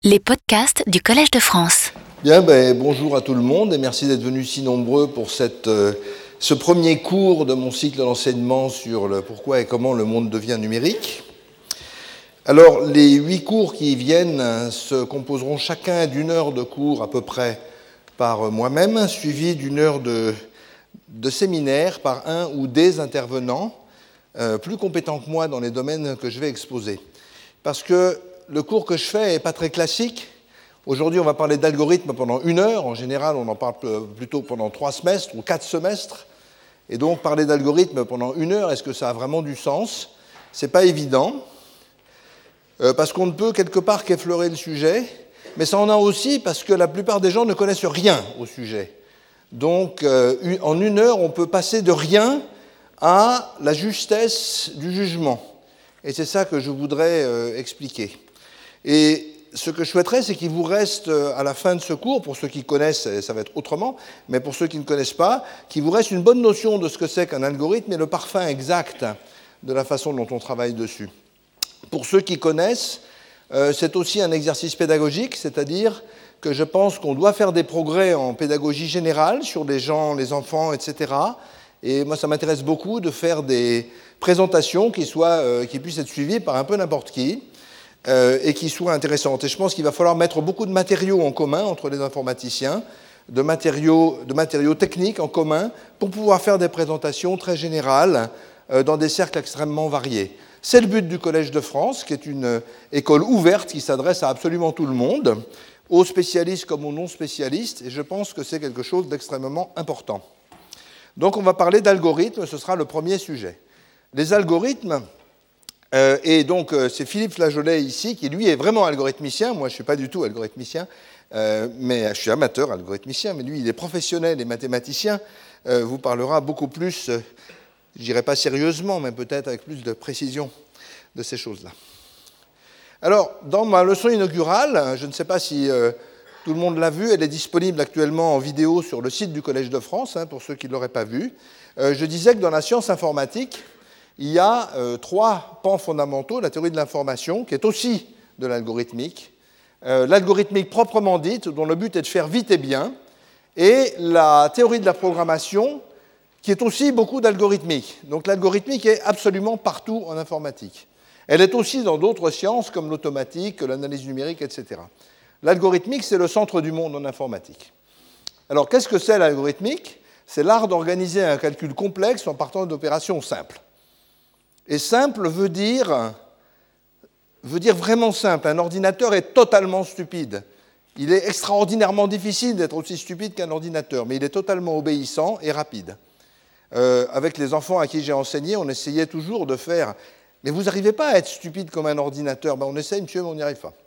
Les podcasts du Collège de France. Bien, bonjour à tout le monde et merci d'être venus si nombreux pour ce premier cours de mon cycle d'enseignement sur le pourquoi et comment le monde devient numérique. Alors, les 8 cours qui viennent se composeront chacun d'une heure de cours à peu près par moi-même, suivi d'une heure de séminaire par un ou des intervenants plus compétents que moi dans les domaines que je vais exposer. Parce que le cours que je fais n'est pas très classique. Aujourd'hui, on va parler d'algorithmes pendant 1 heure. En général, on en parle plutôt pendant 3 semestres ou 4 semestres. Et donc, parler d'algorithmes pendant 1 heure, est-ce que ça a vraiment du sens ? Ce n'est pas évident, parce qu'on ne peut quelque part qu'effleurer le sujet, mais ça en a aussi parce que la plupart des gens ne connaissent rien au sujet. Donc, en 1 heure, on peut passer de rien à la justesse du jugement. Et c'est ça que je voudrais expliquer. Et ce que je souhaiterais, c'est qu'il vous reste, à la fin de ce cours, pour ceux qui connaissent, ça va être autrement, mais pour ceux qui ne connaissent pas, qu'il vous reste une bonne notion de ce que c'est qu'un algorithme et le parfum exact de la façon dont on travaille dessus. Pour ceux qui connaissent, c'est aussi un exercice pédagogique, c'est-à-dire que je pense qu'on doit faire des progrès en pédagogie générale sur les gens, les enfants, etc. Et moi, ça m'intéresse beaucoup de faire des présentations qui puissent être suivies par un peu n'importe qui, et qui soient intéressantes. Et je pense qu'il va falloir mettre beaucoup de matériaux en commun entre les informaticiens, de matériaux techniques en commun, pour pouvoir faire des présentations très générales dans des cercles extrêmement variés. C'est le but du Collège de France, qui est une école ouverte qui s'adresse à absolument tout le monde, aux spécialistes comme aux non-spécialistes, et je pense que c'est quelque chose d'extrêmement important. Donc on va parler d'algorithmes, ce sera le premier sujet. Les algorithmes, et donc c'est Philippe Flageolet ici, qui lui est vraiment algorithmicien, moi je ne suis pas du tout algorithmicien, mais je suis amateur algorithmicien, mais lui il est professionnel et mathématicien, vous parlera beaucoup plus, je dirais pas sérieusement, mais peut-être avec plus de précision de ces choses-là. Alors, dans ma leçon inaugurale, je ne sais pas si tout le monde l'a vue, elle est disponible actuellement en vidéo sur le site du Collège de France, pour ceux qui ne l'auraient pas vue. Je disais que dans la science informatique, il y a 3 pans fondamentaux, la théorie de l'information, qui est aussi de l'algorithmique, l'algorithmique proprement dite, dont le but est de faire vite et bien, et la théorie de la programmation, qui est aussi beaucoup d'algorithmique. Donc l'algorithmique est absolument partout en informatique. Elle est aussi dans d'autres sciences, comme l'automatique, l'analyse numérique, etc. L'algorithmique, c'est le centre du monde en informatique. Alors, qu'est-ce que c'est l'algorithmique ? C'est l'art d'organiser un calcul complexe en partant d'opérations simples. Et simple veut dire vraiment simple. Un ordinateur est totalement stupide. Il est extraordinairement difficile d'être aussi stupide qu'un ordinateur, mais il est totalement obéissant et rapide. Avec les enfants à qui j'ai enseigné, on essayait toujours de faire « Mais vous n'arrivez pas à être stupide comme un ordinateur ?» On essaye, monsieur, mais on n'y arrive pas.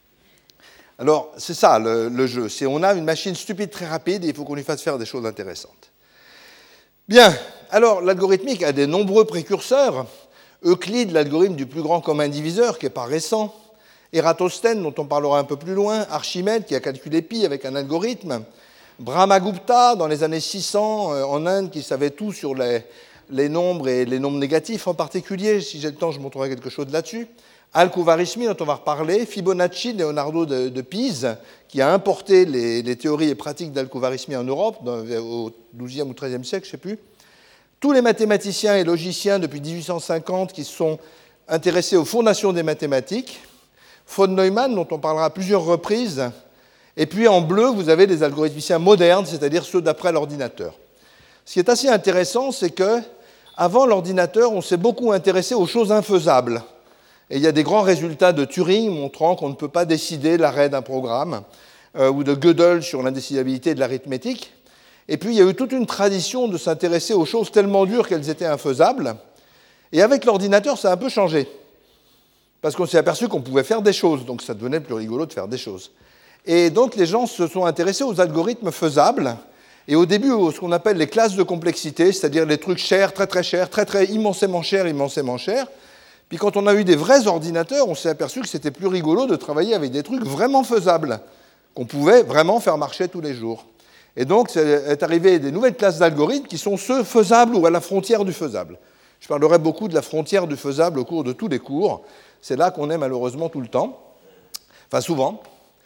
Alors, c'est ça le jeu. On a une machine stupide très rapide et il faut qu'on lui fasse faire des choses intéressantes. Bien, alors l'algorithmique a des nombreux précurseurs. Euclide, l'algorithme du plus grand commun diviseur, qui n'est pas récent. Ératosthène, dont on parlera un peu plus loin. Archimède, qui a calculé pi avec un algorithme. Brahmagupta, dans les années 600, en Inde, qui savait tout sur les nombres et les nombres négatifs en particulier. Si j'ai le temps, je montrerai quelque chose là-dessus. Al-Khwarizmi, dont on va reparler, Fibonacci, Leonardo de Pise, qui a importé les théories et pratiques d'Al-Khwarizmi en Europe, au XIIe ou XIIIe siècle, je ne sais plus. Tous les mathématiciens et logiciens depuis 1850 qui se sont intéressés aux fondations des mathématiques. Von Neumann, dont on parlera à plusieurs reprises. Et puis en bleu, vous avez les algorithmiciens modernes, c'est-à-dire ceux d'après l'ordinateur. Ce qui est assez intéressant, c'est qu'avant l'ordinateur, on s'est beaucoup intéressé aux choses infaisables. Et il y a des grands résultats de Turing montrant qu'on ne peut pas décider l'arrêt d'un programme, ou de Gödel sur l'indécidabilité de l'arithmétique. Et puis il y a eu toute une tradition de s'intéresser aux choses tellement dures qu'elles étaient infaisables. Et avec l'ordinateur, ça a un peu changé. Parce qu'on s'est aperçu qu'on pouvait faire des choses, donc ça devenait plus rigolo de faire des choses. Et donc les gens se sont intéressés aux algorithmes faisables, et au début, ce qu'on appelle les classes de complexité, c'est-à-dire les trucs chers, très chers, très immensément chers, immensément chers. Puis quand on a eu des vrais ordinateurs, on s'est aperçu que c'était plus rigolo de travailler avec des trucs vraiment faisables, qu'on pouvait vraiment faire marcher tous les jours. Et donc, est arrivé des nouvelles classes d'algorithmes qui sont ceux faisables ou à la frontière du faisable. Je parlerai beaucoup de la frontière du faisable au cours de tous les cours. C'est là qu'on est malheureusement tout le temps, enfin souvent.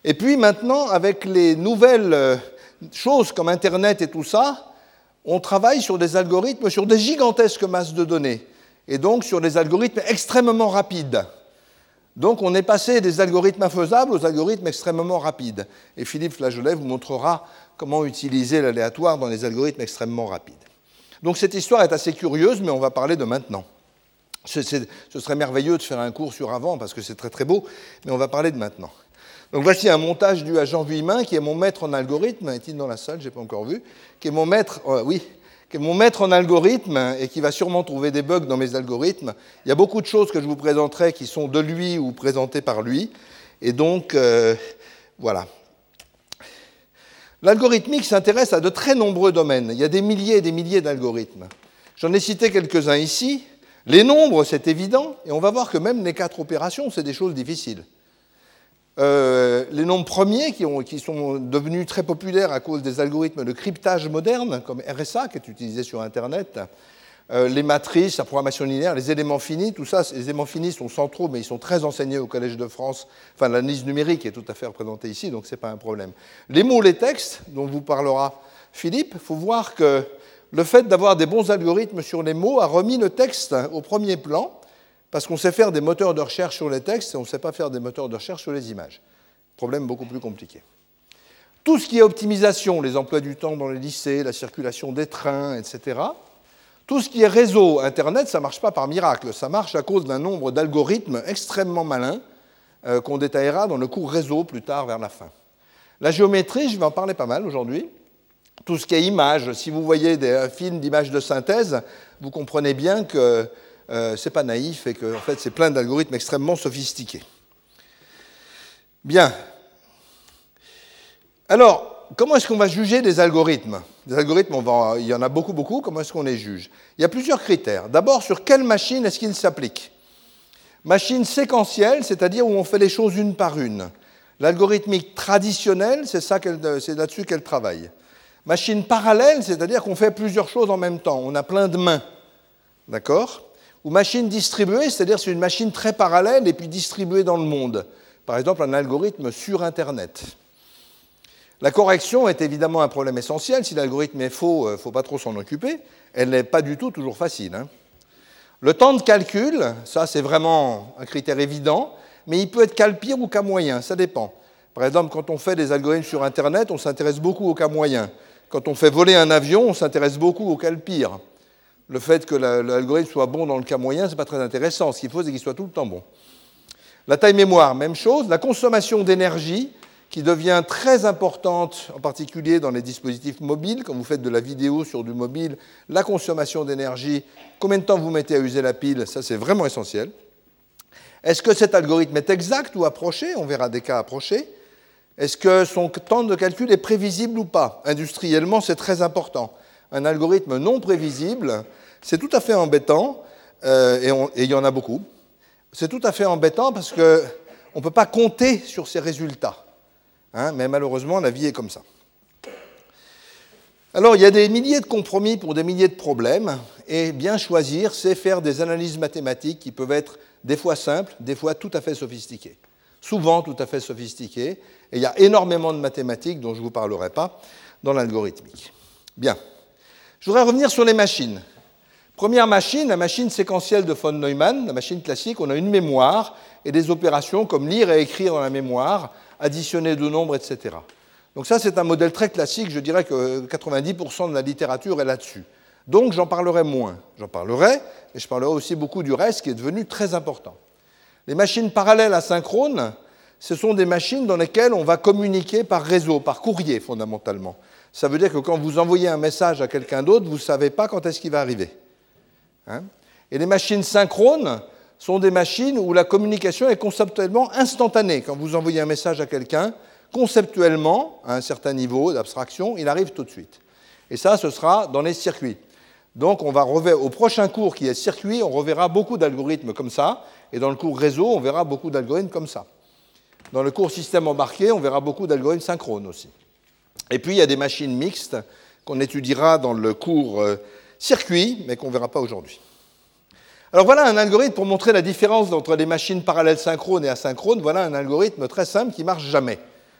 Et puis maintenant, avec les nouvelles choses comme Internet et tout ça, on travaille sur des algorithmes, sur des gigantesques masses de données, et donc sur des algorithmes extrêmement rapides. Donc on est passé des algorithmes infaisables aux algorithmes extrêmement rapides. Et Philippe Flageolet vous montrera comment utiliser l'aléatoire dans les algorithmes extrêmement rapides. Donc cette histoire est assez curieuse, mais on va parler de maintenant. Ce serait merveilleux de faire un cours sur avant, parce que c'est très très beau, mais on va parler de maintenant. Donc voici un montage dû à Jean Vuillemin, qui est mon maître en algorithme. Est-il dans la salle? Je n'ai pas encore vu. Qui est mon maître, qui est mon maître en algorithme et qui va sûrement trouver des bugs dans mes algorithmes. Il y a beaucoup de choses que je vous présenterai qui sont de lui ou présentées par lui. Et donc, voilà. L'algorithmique s'intéresse à de très nombreux domaines. Il y a des milliers et des milliers d'algorithmes. J'en ai cité quelques-uns ici. Les nombres, c'est évident. Et on va voir que même les 4 opérations, c'est des choses difficiles. Les nombres premiers qui sont devenus très populaires à cause des algorithmes de cryptage modernes, comme RSA, qui est utilisé sur Internet, les matrices, la programmation linéaire, les éléments finis, tout ça, les éléments finis sont centraux, mais ils sont très enseignés au Collège de France. Enfin, l'analyse numérique est tout à fait représentée ici, donc ce n'est pas un problème. Les mots, les textes, dont vous parlera Philippe, il faut voir que le fait d'avoir des bons algorithmes sur les mots a remis le texte au premier plan, parce qu'on sait faire des moteurs de recherche sur les textes et on ne sait pas faire des moteurs de recherche sur les images. Problème beaucoup plus compliqué. Tout ce qui est optimisation, les emplois du temps dans les lycées, la circulation des trains, etc. Tout ce qui est réseau, Internet, ça ne marche pas par miracle. Ça marche à cause d'un nombre d'algorithmes extrêmement malins qu'on détaillera dans le cours réseau plus tard vers la fin. La géométrie, je vais en parler pas mal aujourd'hui. Tout ce qui est images, si vous voyez des films d'images de synthèse, vous comprenez bien que ce n'est pas naïf et que en fait, c'est plein d'algorithmes extrêmement sophistiqués. Bien. Alors, comment est-ce qu'on va juger des algorithmes? Des algorithmes, il y en a beaucoup, beaucoup. Comment est-ce qu'on les juge? Il y a plusieurs critères. D'abord, sur quelle machine est-ce qu'ils s'appliquent? Machine séquentielle, c'est-à-dire où on fait les choses une par une. L'algorithmique traditionnelle, c'est là-dessus qu'elle travaille. Machine parallèle, c'est-à-dire qu'on fait plusieurs choses en même temps. On a plein de mains. D'accord? Ou machine distribuée, c'est-à-dire c'est une machine très parallèle et puis distribuée dans le monde. Par exemple, un algorithme sur Internet. La correction est évidemment un problème essentiel. Si l'algorithme est faux, il ne faut pas trop s'en occuper. Elle n'est pas du tout toujours facile. Hein. Le temps de calcul, ça c'est vraiment un critère évident, mais il peut être qu'à pire ou qu'à moyen, ça dépend. Par exemple, quand on fait des algorithmes sur Internet, on s'intéresse beaucoup au cas moyen. Quand on fait voler un avion, on s'intéresse beaucoup au cas pire. Le fait que l'algorithme soit bon dans le cas moyen, ce n'est pas très intéressant. Ce qu'il faut, c'est qu'il soit tout le temps bon. La taille mémoire, même chose. La consommation d'énergie, qui devient très importante, en particulier dans les dispositifs mobiles. Quand vous faites de la vidéo sur du mobile, la consommation d'énergie, combien de temps vous mettez à user la pile, ça c'est vraiment essentiel. Est-ce que cet algorithme est exact ou approché? On verra des cas approchés. Est-ce que son temps de calcul est prévisible ou pas? Industriellement, c'est très important. Un algorithme non prévisible, c'est tout à fait embêtant, et il y en a beaucoup. C'est tout à fait embêtant parce qu'on ne peut pas compter sur ces résultats. Hein, mais malheureusement, la vie est comme ça. Alors, il y a des milliers de compromis pour des milliers de problèmes, et bien choisir, c'est faire des analyses mathématiques qui peuvent être des fois simples, des fois tout à fait sophistiquées. Souvent tout à fait sophistiquées, et il y a énormément de mathématiques dont je ne vous parlerai pas dans l'algorithmique. Bien. Je voudrais revenir sur les machines. Première machine, la machine séquentielle de von Neumann, la machine classique, on a une mémoire et des opérations comme lire et écrire dans la mémoire, additionner deux nombres, etc. Donc ça, c'est un modèle très classique, je dirais que 90% de la littérature est là-dessus. Donc j'en parlerai moins. J'en parlerai, et je parlerai aussi beaucoup du reste qui est devenu très important. Les machines parallèles asynchrones, ce sont des machines dans lesquelles on va communiquer par réseau, par courrier fondamentalement. Ça veut dire que quand vous envoyez un message à quelqu'un d'autre, vous ne savez pas quand est-ce qu'il va arriver. Hein? Et les machines synchrones sont des machines où la communication est conceptuellement instantanée. Quand vous envoyez un message à quelqu'un, conceptuellement, à un certain niveau d'abstraction, il arrive tout de suite. Et ça, ce sera dans les circuits. Donc, on va au prochain cours qui est circuit, on reverra beaucoup d'algorithmes comme ça, et dans le cours réseau, on verra beaucoup d'algorithmes comme ça. Dans le cours système embarqué, on verra beaucoup d'algorithmes synchrones aussi. Et puis, il y a des machines mixtes qu'on étudiera dans le cours circuit, mais qu'on ne verra pas aujourd'hui. Alors voilà un algorithme pour montrer la différence entre les machines parallèles synchrones et asynchrones. Voilà un algorithme très simple qui ne marche jamais.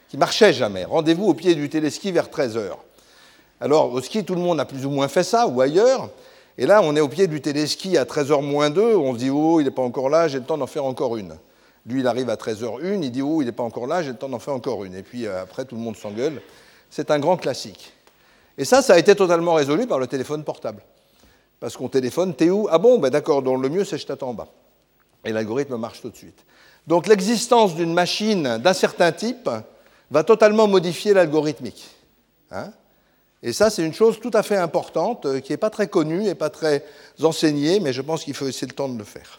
qui ne marchait jamais. Rendez-vous au pied du téléski vers 13 heures. Alors, au ski, tout le monde a plus ou moins fait ça, ou ailleurs. Et là, on est au pied du téléski à 13h moins 2, on se dit « Oh, il n'est pas encore là, j'ai le temps d'en faire encore une ». Lui, il arrive à 13h01, il dit « Oh, il n'est pas encore là, j'ai le temps d'en faire encore une ». Et puis après, tout le monde s'engueule. C'est un grand classique. Et ça a été totalement résolu par le téléphone portable. Parce qu'on téléphone, t'es où? Ah bon, ben d'accord, donc le mieux, c'est je t'attends en bas. Et l'algorithme marche tout de suite. Donc l'existence d'une machine d'un certain type va totalement modifier l'algorithmique. Hein? Et ça, c'est une chose tout à fait importante, qui n'est pas très connue et pas très enseignée, mais je pense qu'il faut essayer le temps de le faire.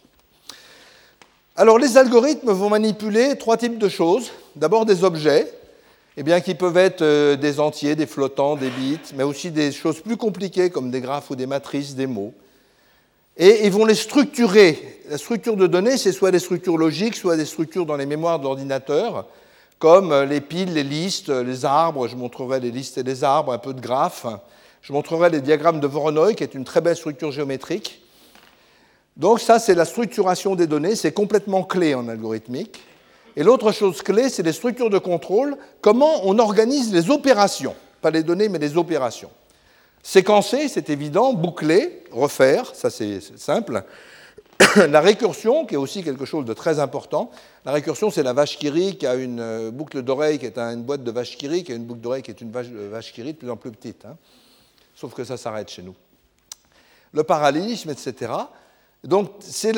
Alors, les algorithmes vont manipuler trois types de choses. D'abord, des objets, qui peuvent être des entiers, des flottants, des bits, mais aussi des choses plus compliquées comme des graphes ou des matrices, des mots. Et ils vont les structurer. La structure de données, c'est soit des structures logiques, soit des structures dans les mémoires d'ordinateur, comme les piles, les listes, les arbres. Je montrerai les listes et les arbres, un peu de graphes. Je montrerai les diagrammes de Voronoi, qui est une très belle structure géométrique. Donc ça, c'est la structuration des données. C'est complètement clé en algorithmique. Et l'autre chose clé, c'est les structures de contrôle. Comment on organise les opérations. Pas les données, mais les opérations. Séquencer, c'est évident. Boucler, refaire, ça c'est simple. La récursion, qui est aussi quelque chose de très important. La récursion, c'est la vache qui rit, qui a une boucle d'oreille qui est une boîte de vache qui rit, qui a une boucle d'oreille qui est une vache qui rit de plus en plus petite. Hein. Sauf que ça s'arrête chez nous. Le parallélisme, etc. Donc, c'est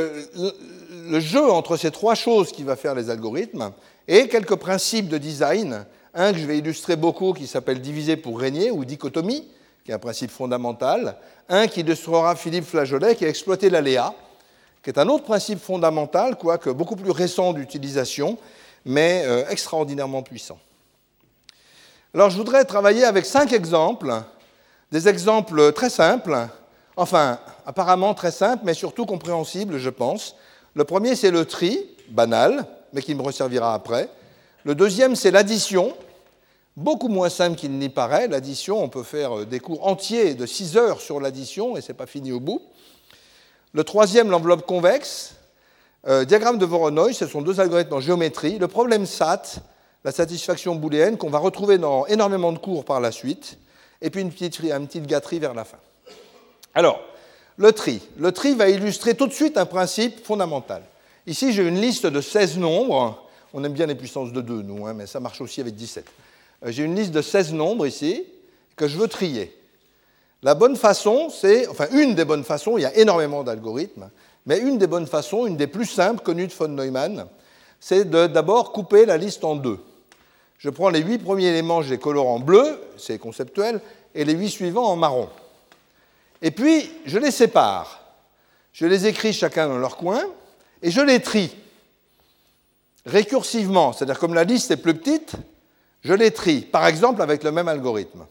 le jeu entre ces trois choses qui va faire les algorithmes et quelques principes de design. Un que je vais illustrer beaucoup, qui s'appelle diviser pour régner, ou dichotomie, qui est un principe fondamental. Un qui illustrera Philippe Flageolet, qui a exploité l'aléa, qui est un autre principe fondamental, quoique beaucoup plus récent d'utilisation, mais extraordinairement puissant. Alors, je voudrais travailler avec 5 exemples, des exemples très simples, enfin, apparemment très simples, mais surtout compréhensibles, je pense. Le premier, c'est le tri, banal, mais qui me resservira après. Le deuxième, c'est l'addition, beaucoup moins simple qu'il n'y paraît. L'addition, on peut faire des cours entiers de 6 heures sur l'addition, et ce n'est pas fini au bout. Le troisième, l'enveloppe convexe. Diagramme de Voronoi, ce sont deux algorithmes en géométrie. Le problème SAT, la satisfaction booléenne, qu'on va retrouver dans énormément de cours par la suite. Et puis une petite gâterie vers la fin. Alors, le tri. Le tri va illustrer tout de suite un principe fondamental. Ici, j'ai une liste de 16 nombres. On aime bien les puissances de 2, nous, hein, mais ça marche aussi avec 17. J'ai une liste de 16 nombres ici que je veux trier. La bonne façon, une des bonnes façons, il y a énormément d'algorithmes, mais une des bonnes façons, une des plus simples connues de von Neumann, c'est de d'abord couper la liste en deux. Je prends les 8 premiers éléments, je les colore en bleu, c'est conceptuel, et les 8 suivants en marron. Et puis, je les sépare. Je les écris chacun dans leur coin, et je les trie récursivement, c'est-à-dire comme la liste est plus petite, je les trie, par exemple avec le même algorithme.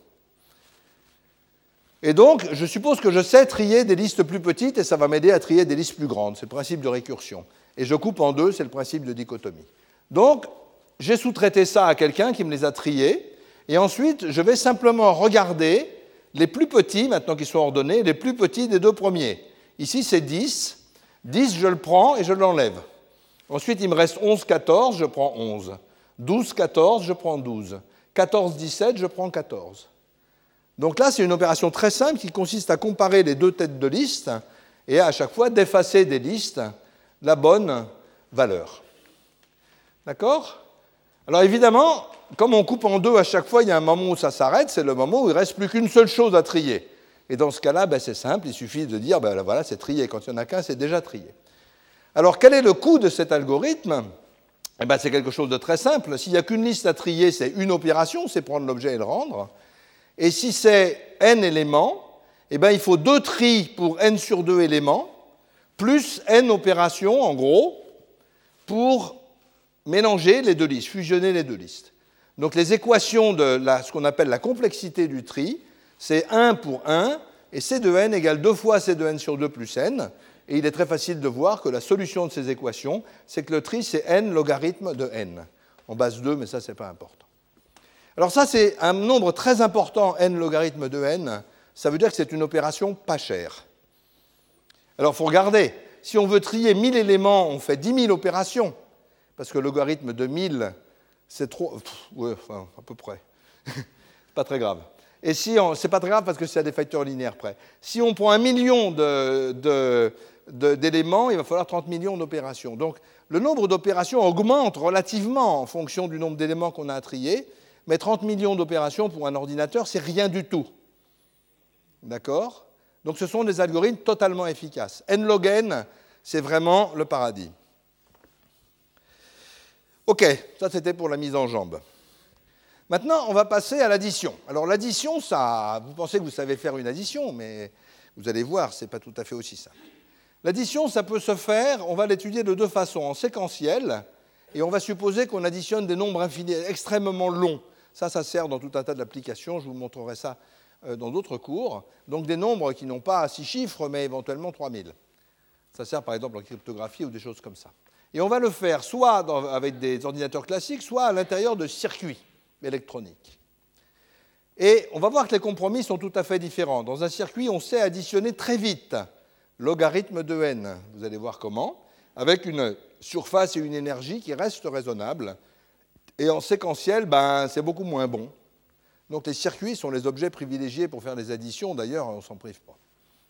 Et donc, je suppose que je sais trier des listes plus petites et ça va m'aider à trier des listes plus grandes. C'est le principe de récursion. Et je coupe en deux, c'est le principe de dichotomie. Donc, j'ai sous-traité ça à quelqu'un qui me les a triés. Et ensuite, je vais simplement regarder les plus petits, maintenant qu'ils sont ordonnés, les plus petits des deux premiers. Ici, c'est 10. 10, je le prends et je l'enlève. Ensuite, il me reste 11, 14, je prends 11. 12, 14, je prends 12. 14, 17, je prends 14. Donc là, c'est une opération très simple qui consiste à comparer les deux têtes de liste et à chaque fois d'effacer des listes la bonne valeur. D'accord? Alors évidemment, comme on coupe en deux à chaque fois, il y a un moment où ça s'arrête, c'est le moment où il ne reste plus qu'une seule chose à trier. Et dans ce cas-là, c'est simple, il suffit de dire, voilà, c'est trié. Quand il n'y en a qu'un, c'est déjà trié. Alors quel est le coût de cet algorithme? C'est quelque chose de très simple. S'il n'y a qu'une liste à trier, c'est une opération, c'est prendre l'objet et le rendre. Et si c'est n éléments, il faut 2 tris pour n sur 2 éléments, plus n opérations, en gros, pour mélanger les deux listes, fusionner les deux listes. Donc les équations de ce qu'on appelle la complexité du tri, c'est 1 pour 1, et C de n égale 2 fois C de n sur 2 plus n. Et il est très facile de voir que la solution de ces équations, c'est que le tri, c'est n logarithme de n. En base 2, mais ça, ce n'est pas important. Alors ça, c'est un nombre très important, n logarithme de n. Ça veut dire que c'est une opération pas chère. Alors, il faut regarder. Si on veut trier 1000 éléments, on fait 10 000 opérations, parce que le logarithme de 1000, c'est trop... Ouais, enfin, à peu près. C'est pas très grave. Et si c'est pas très grave parce que c'est à des facteurs linéaires près. Si on prend 1 million d'éléments, il va falloir 30 millions d'opérations. Donc, le nombre d'opérations augmente relativement en fonction du nombre d'éléments qu'on a à trier, mais 30 millions d'opérations pour un ordinateur, c'est rien du tout. D'accord? Donc, ce sont des algorithmes totalement efficaces. N log n, c'est vraiment le paradis. OK, ça c'était pour la mise en jambe. Maintenant, on va passer à l'addition. Alors l'addition, ça, vous pensez que vous savez faire une addition, mais vous allez voir, ce n'est pas tout à fait aussi simple. L'addition, ça peut se faire, on va l'étudier de deux façons, en séquentiel, et on va supposer qu'on additionne des nombres infinis, extrêmement longs. Ça sert dans tout un tas d'applications, je vous montrerai ça dans d'autres cours. Donc des nombres qui n'ont pas 6 chiffres, mais éventuellement 3000. Ça sert par exemple en cryptographie ou des choses comme ça. Et on va le faire soit avec des ordinateurs classiques, soit à l'intérieur de circuits électroniques. Et on va voir que les compromis sont tout à fait différents. Dans un circuit, on sait additionner très vite logarithme de n. Vous allez voir comment, avec une surface et une énergie qui restent raisonnables. Et en séquentiel, c'est beaucoup moins bon. Donc les circuits sont les objets privilégiés pour faire des additions. D'ailleurs, on ne s'en prive pas.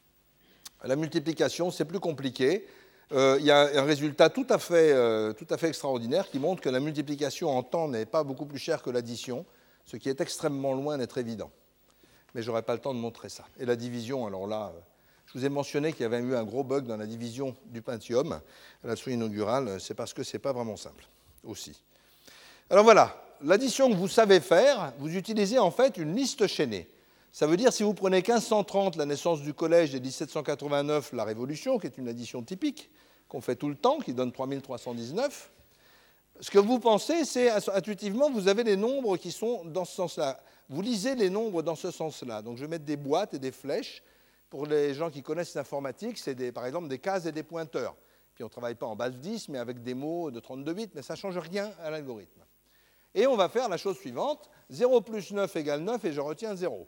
La multiplication, c'est plus compliqué. Il y a un résultat tout à fait extraordinaire qui montre que la multiplication en temps n'est pas beaucoup plus chère que l'addition, ce qui est extrêmement loin d'être évident. Mais je n'aurai pas le temps de montrer ça. Et la division, alors là, je vous ai mentionné qu'il y avait eu un gros bug dans la division du Pentium à la leçon inaugurale, c'est parce que ce n'est pas vraiment simple aussi. Alors voilà, l'addition que vous savez faire, vous utilisez en fait une liste chaînée. Ça veut dire, si vous prenez 1530, la naissance du collège, et 1789, la Révolution, qui est une addition typique, qu'on fait tout le temps, qui donne 3319, ce que vous pensez, c'est, intuitivement, vous avez les nombres qui sont dans ce sens-là. Vous lisez les nombres dans ce sens-là. Donc je vais mettre des boîtes et des flèches. Pour les gens qui connaissent l'informatique, c'est par exemple des cases et des pointeurs. Puis on ne travaille pas en base 10, mais avec des mots de 32 bits, mais ça ne change rien à l'algorithme. Et on va faire la chose suivante. 0 plus 9 égale 9, et je retiens 0.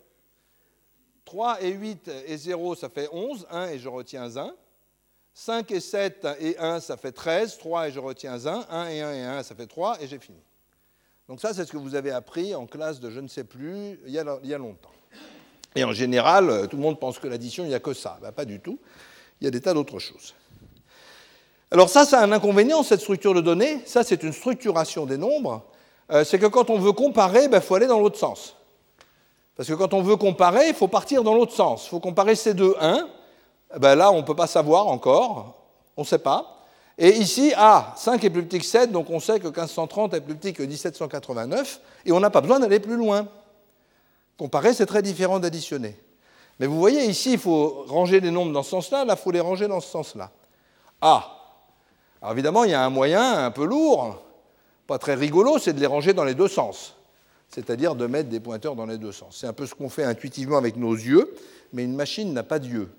3 et 8 et 0, ça fait 11, 1 et je retiens 1. 5 et 7 et 1, ça fait 13, 3 et je retiens 1. 1 et 1 et 1, ça fait 3 et j'ai fini. Donc ça, c'est ce que vous avez appris en classe de je ne sais plus il y a longtemps. Et en général, tout le monde pense que l'addition, il n'y a que ça. Pas du tout. Il y a des tas d'autres choses. Alors ça a un inconvénient, cette structure de données. Ça, c'est une structuration des nombres. C'est que quand on veut comparer, il faut aller dans l'autre sens. Parce que quand on veut comparer, il faut partir dans l'autre sens. Il faut comparer ces deux 1. Là, on ne peut pas savoir encore. On ne sait pas. Et ici, 5 est plus petit que 7, donc on sait que 1530 est plus petit que 1789, et on n'a pas besoin d'aller plus loin. Comparer, c'est très différent d'additionner. Mais vous voyez, ici, il faut ranger les nombres dans ce sens-là, là, il faut les ranger dans ce sens-là. Alors évidemment, il y a un moyen un peu lourd, pas très rigolo, c'est de les ranger dans les deux sens. C'est-à-dire de mettre des pointeurs dans les deux sens. C'est un peu ce qu'on fait intuitivement avec nos yeux, mais une machine n'a pas d'yeux.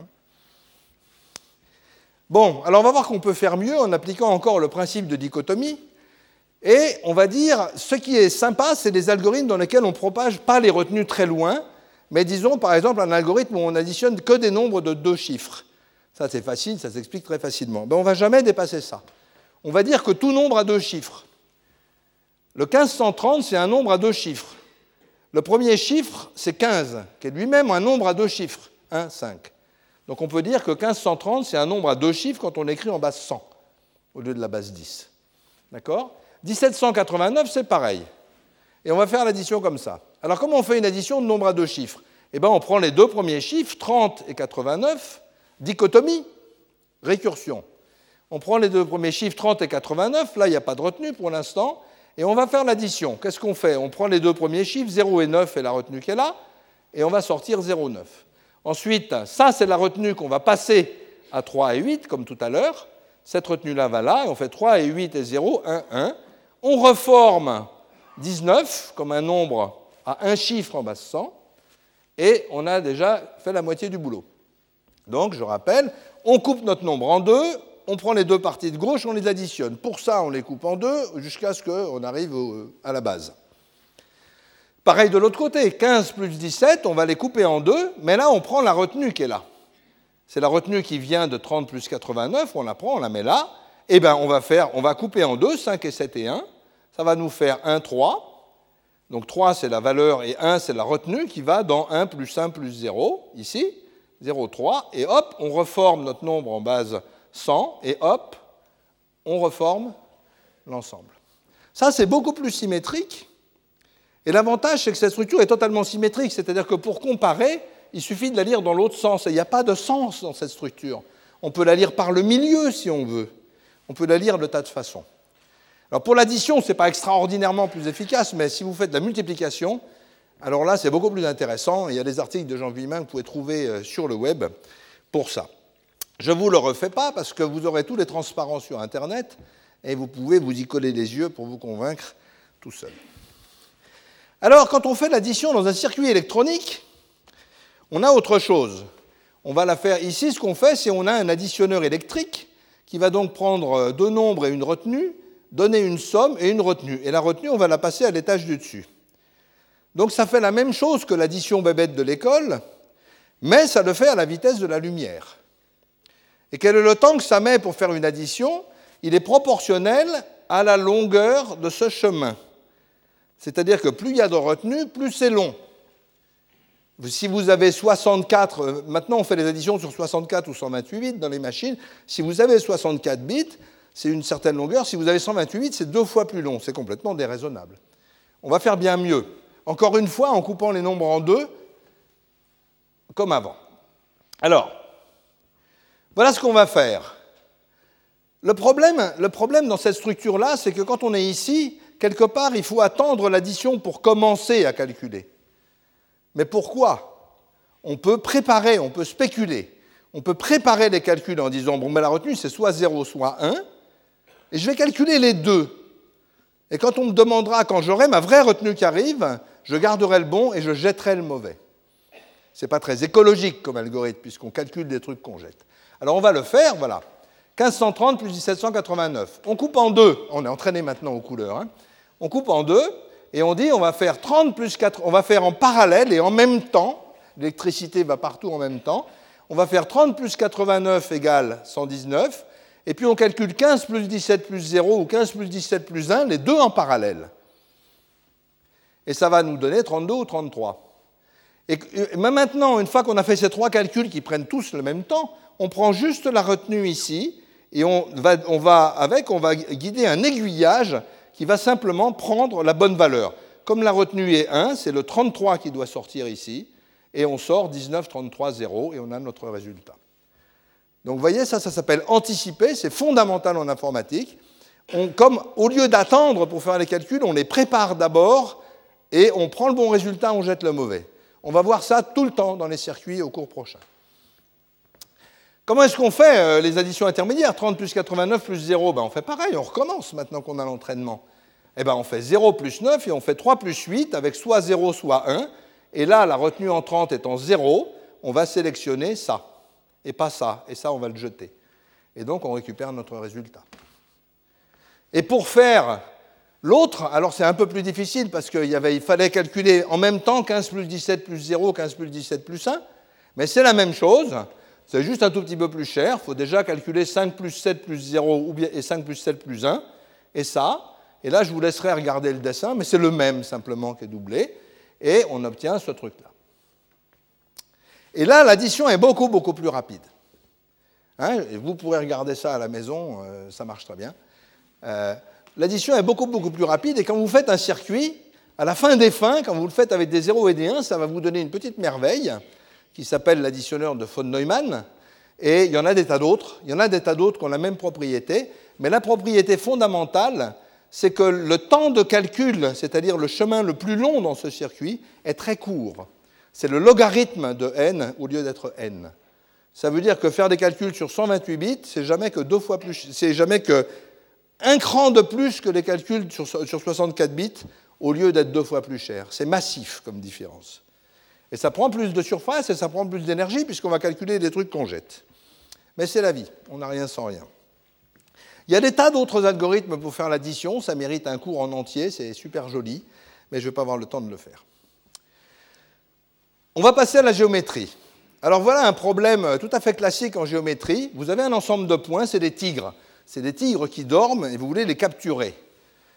Bon, alors on va voir qu'on peut faire mieux en appliquant encore le principe de dichotomie. Et on va dire, ce qui est sympa, c'est des algorithmes dans lesquels on ne propage pas les retenues très loin, mais disons par exemple un algorithme où on additionne que des nombres de 2 chiffres. Ça c'est facile, ça s'explique très facilement. On ne va jamais dépasser ça. On va dire que tout nombre a 2 chiffres. Le 1530, c'est un nombre à 2 chiffres. Le premier chiffre, c'est 15, qui est lui-même un nombre à 2 chiffres, 1, 5. Donc on peut dire que 1530, c'est un nombre à 2 chiffres quand on l'écrit en base 100, au lieu de la base 10. D'accord ? 1789, c'est pareil. Et on va faire l'addition comme ça. Alors comment on fait une addition de nombres à 2 chiffres ? On prend les 2 premiers chiffres, 30 et 89, dichotomie, récursion. On prend les 2 premiers chiffres, 30 et 89, là il n'y a pas de retenue pour l'instant, et on va faire l'addition. Qu'est-ce qu'on fait ? On prend les 2 premiers chiffres, 0 et 9 est la retenue qu'elle a, et on va sortir 0,9. Ensuite, ça c'est la retenue qu'on va passer à 3 et 8, comme tout à l'heure. Cette retenue-là va là, et on fait 3 et 8 et 0, 1, 1. On reforme 19 comme un nombre à un chiffre en base 100, et on a déjà fait la moitié du boulot. Donc, je rappelle, on coupe notre nombre en 2, on prend les 2 parties de gauche, on les additionne. Pour ça, on les coupe en 2 jusqu'à ce qu'on arrive à la base. Pareil de l'autre côté, 15 plus 17, on va les couper en 2, mais là, on prend la retenue qui est là. C'est la retenue qui vient de 30 plus 89, on la prend, on la met là, et on va couper en 2, 5 et 7 et 1. ça va nous faire 1, 3. Donc 3, c'est la valeur, et 1, c'est la retenue qui va dans 1 plus 1 plus 0, ici, 0, 3, et hop, on reforme notre nombre en base 100, et hop, on reforme l'ensemble. Ça, c'est beaucoup plus symétrique, et l'avantage, c'est que cette structure est totalement symétrique, c'est-à-dire que pour comparer, il suffit de la lire dans l'autre sens, et il n'y a pas de sens dans cette structure. On peut la lire par le milieu, si on veut. On peut la lire de tas de façons. Alors pour l'addition, ce n'est pas extraordinairement plus efficace, mais si vous faites la multiplication, alors là, c'est beaucoup plus intéressant. Il y a des articles de Jean Villemin que vous pouvez trouver sur le web pour ça. Je ne vous le refais pas parce que vous aurez tous les transparents sur Internet et vous pouvez vous y coller les yeux pour vous convaincre tout seul. Alors, quand on fait l'addition dans un circuit électronique, on a autre chose. On va la faire ici. Ce qu'on fait, c'est qu'on a un additionneur électrique qui va donc prendre deux nombres et une retenue, donner une somme et une retenue. Et la retenue, on va la passer à l'étage du dessus. Donc ça fait la même chose que l'addition bébête de l'école, mais ça le fait à la vitesse de la lumière. Et quel est le temps que ça met pour faire une addition? Il est proportionnel à la longueur de ce chemin. C'est-à-dire que plus il y a de retenue, plus c'est long. Si vous avez 64, maintenant on fait les additions sur 64 ou 128 bits dans les machines, si vous avez 64 bits, c'est une certaine longueur. Si vous avez 128 bits, c'est 2 fois plus long. C'est complètement déraisonnable. On va faire bien mieux. Encore une fois, en coupant les nombres en deux, comme avant. Alors, voilà ce qu'on va faire. Le problème dans cette structure-là, c'est que quand on est ici, quelque part, il faut attendre l'addition pour commencer à calculer. Mais pourquoi? On peut préparer, on peut spéculer. On peut préparer les calculs en disant, bon, mais la retenue, c'est soit 0, soit 1, et je vais calculer les deux. Et quand on me demandera, quand j'aurai ma vraie retenue qui arrive, je garderai le bon et je jetterai le mauvais. Ce n'est pas très écologique comme algorithme, puisqu'on calcule des trucs qu'on jette. Alors on va le faire, voilà. 1530 plus 1789. On coupe en deux. On est entraîné maintenant aux couleurs. Hein. On coupe en deux, et on dit on va faire 30 plus 4, on va faire en parallèle et en même temps. L'électricité va partout en même temps. On va faire 30 plus 89 égale 119. Et puis on calcule 15 plus 17 plus 0 ou 15 plus 17 plus 1, les deux en parallèle. Et ça va nous donner 32 ou 33. Et maintenant, une fois qu'on a fait ces trois calculs qui prennent tous le même temps, on prend juste la retenue ici et on va guider un aiguillage qui va simplement prendre la bonne valeur. Comme la retenue est 1, c'est le 33 qui doit sortir ici, et on sort 19, 33, 0, et on a notre résultat. Donc vous voyez, ça s'appelle anticiper, c'est fondamental en informatique. Comme au lieu d'attendre pour faire les calculs, on les prépare d'abord, et on prend le bon résultat, on jette le mauvais. On va voir ça tout le temps dans les circuits au cours prochain. Comment est-ce qu'on fait les additions intermédiaires? 30 plus 89 plus 0, on fait pareil, on recommence maintenant qu'on a l'entraînement. On fait 0 plus 9 et on fait 3 plus 8 avec soit 0, soit 1. Et là, la retenue en 30 étant 0, on va sélectionner ça, et pas ça, et ça, on va le jeter. Et donc, on récupère notre résultat. Et pour faire l'autre, alors c'est un peu plus difficile parce qu'il fallait calculer en même temps 15 plus 17 plus 0, 15 plus 17 plus 1, mais c'est la même chose. C'est juste un tout petit peu plus cher. Il faut déjà calculer 5 plus 7 plus 0 et 5 plus 7 plus 1. Et ça. Et là, je vous laisserai regarder le dessin, mais c'est le même simplement qui est doublé. Et on obtient ce truc-là. Et là, l'addition est beaucoup, beaucoup plus rapide. Hein, vous pourrez regarder ça à la maison, ça marche très bien. L'addition est beaucoup, beaucoup plus rapide. Et quand vous faites un circuit, à la fin des fins, quand vous le faites avec des 0 et des 1, ça va vous donner une petite merveille qui s'appelle l'additionneur de von Neumann, et il y en a des tas d'autres. Il y en a des tas d'autres qui ont la même propriété, mais la propriété fondamentale, c'est que le temps de calcul, c'est-à-dire le chemin le plus long dans ce circuit, est très court. C'est le logarithme de n au lieu d'être n. Ça veut dire que faire des calculs sur 128 bits, c'est jamais que 2 fois plus, c'est jamais que un cran de plus que les calculs sur 64 bits au lieu d'être 2 fois plus cher. C'est massif comme différence. Et ça prend plus de surface et ça prend plus d'énergie puisqu'on va calculer des trucs qu'on jette. Mais c'est la vie, on n'a rien sans rien. Il y a des tas d'autres algorithmes pour faire l'addition, ça mérite un cours en entier, c'est super joli, mais je ne vais pas avoir le temps de le faire. On va passer à la géométrie. Alors voilà un problème tout à fait classique en géométrie. Vous avez un ensemble de points, c'est des tigres. C'est des tigres qui dorment et vous voulez les capturer.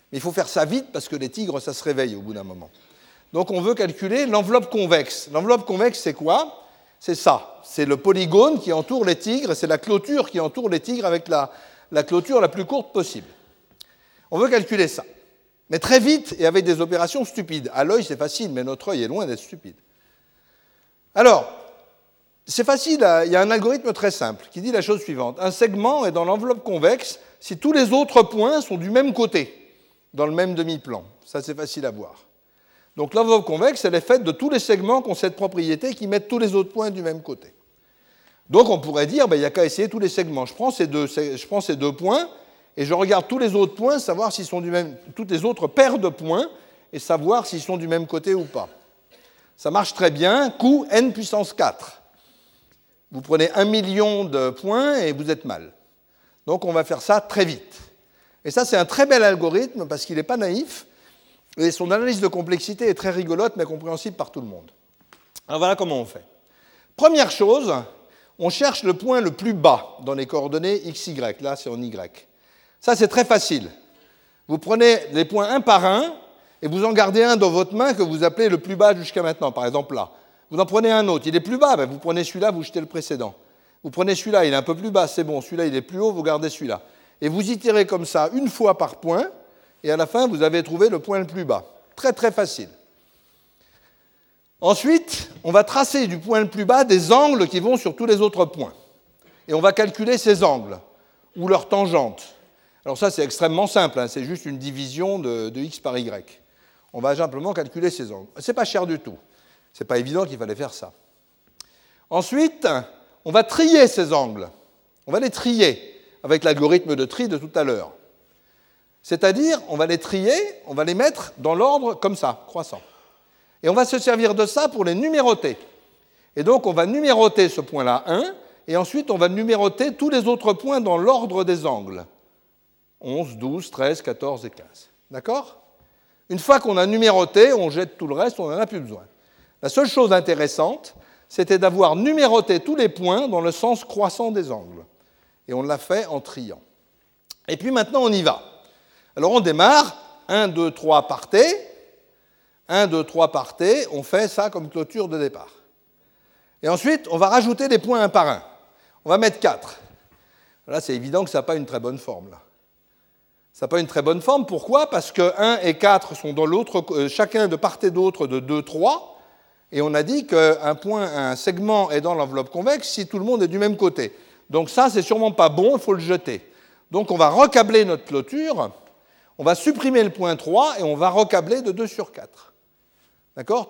Mais il faut faire ça vite parce que les tigres, ça se réveille au bout d'un moment. Donc on veut calculer l'enveloppe convexe. L'enveloppe convexe, c'est quoi? C'est ça. C'est le polygone qui entoure les tigres, c'est la clôture qui entoure les tigres avec la clôture la plus courte possible. On veut calculer ça. Mais très vite et avec des opérations stupides. À l'œil, c'est facile, mais notre œil est loin d'être stupide. Alors, c'est facile, il y a un algorithme très simple qui dit la chose suivante. Un segment est dans l'enveloppe convexe si tous les autres points sont du même côté, dans le même demi-plan. Ça, c'est facile à voir. Donc l'enveloppe convexe, elle est faite de tous les segments qui ont cette propriété qui mettent tous les autres points du même côté. Donc on pourrait dire, il n'y a qu'à essayer tous les segments. Je prends ces deux points et je regarde tous les autres points, savoir s'ils sont du même, toutes les autres paires de points, et savoir s'ils sont du même côté ou pas. Ça marche très bien, coût n puissance 4. Vous prenez 1 million de points et vous êtes mal. Donc on va faire ça très vite. Et ça, c'est un très bel algorithme parce qu'il n'est pas naïf, et son analyse de complexité est très rigolote, mais compréhensible par tout le monde. Alors voilà comment on fait. Première chose, on cherche le point le plus bas dans les coordonnées x, y. Là, c'est en y. Ça, c'est très facile. Vous prenez les points un par un, et vous en gardez un dans votre main que vous appelez le plus bas jusqu'à maintenant, par exemple là. Vous en prenez un autre, il est plus bas, vous prenez celui-là, vous jetez le précédent. Vous prenez celui-là, il est un peu plus bas, c'est bon, celui-là il est plus haut, vous gardez celui-là. Et vous itérez comme ça une fois par point, et à la fin vous avez trouvé le point le plus bas. Très très facile. Ensuite, on va tracer du point le plus bas des angles qui vont sur tous les autres points. Et on va calculer ces angles, ou leurs tangentes. Alors ça c'est extrêmement simple, c'est juste une division de x par y. On va simplement calculer ces angles. C'est pas cher du tout. C'est pas évident qu'il fallait faire ça. Ensuite, on va trier ces angles. On va les trier avec l'algorithme de tri de tout à l'heure. C'est-à-dire, on va les trier, on va les mettre dans l'ordre comme ça, croissant. Et on va se servir de ça pour les numéroter. Et donc, on va numéroter ce point-là 1, et ensuite, on va numéroter tous les autres points dans l'ordre des angles. 11, 12, 13, 14 et 15. D'accord ? Une fois qu'on a numéroté, on jette tout le reste, on n'en a plus besoin. La seule chose intéressante, c'était d'avoir numéroté tous les points dans le sens croissant des angles. Et on l'a fait en triant. Et puis maintenant, on y va. Alors on démarre, 1, 2, 3, partez. 1, 2, 3, partez. On fait ça comme clôture de départ. Et ensuite, on va rajouter des points un par un. On va mettre 4. Là, c'est évident que ça n'a pas une très bonne forme, là. Ça n'a pas une très bonne forme. Pourquoi ? Parce que 1 et 4 sont dans l'autre, chacun de part et d'autre de 2, 3. Et on a dit qu'un segment est dans l'enveloppe convexe si tout le monde est du même côté. Donc ça, c'est sûrement pas bon, il faut le jeter. Donc on va recabler notre clôture, on va supprimer le point 3 et on va recabler de 2 sur 4. D'accord ?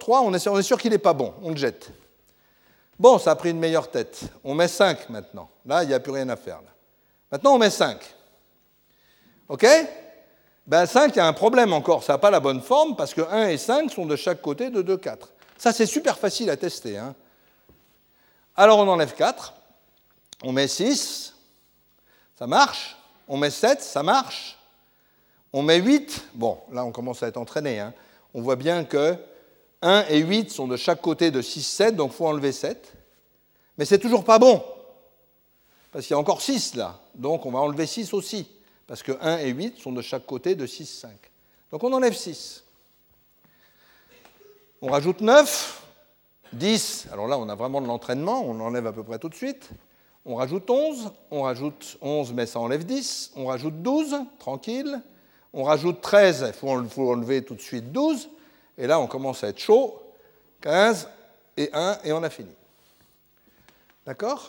3, on est sûr qu'il n'est pas bon, on le jette. Bon, ça a pris une meilleure tête. On met 5 maintenant. Là, il n'y a plus rien à faire. Là. Maintenant, on met 5. OK ? 5, il y a un problème encore, ça n'a pas la bonne forme, parce que 1 et 5 sont de chaque côté de 2, 4. Ça, c'est super facile à tester. Hein. Alors, on enlève 4, on met 6, ça marche. On met 7, ça marche. On met 8, bon, là, on commence à être entraîné. Hein. On voit bien que 1 et 8 sont de chaque côté de 6, 7, donc il faut enlever 7. Mais c'est toujours pas bon, parce qu'il y a encore 6 là, donc on va enlever 6 aussi. Parce que 1 et 8 sont de chaque côté de 6, 5. Donc on enlève 6. On rajoute 9, 10. Alors là, on a vraiment de l'entraînement, on enlève à peu près tout de suite. On rajoute 11, mais ça enlève 10. On rajoute 12, tranquille. On rajoute 13, il faut enlever tout de suite 12. Et là, on commence à être chaud. 15 et 1, et on a fini. D'accord ?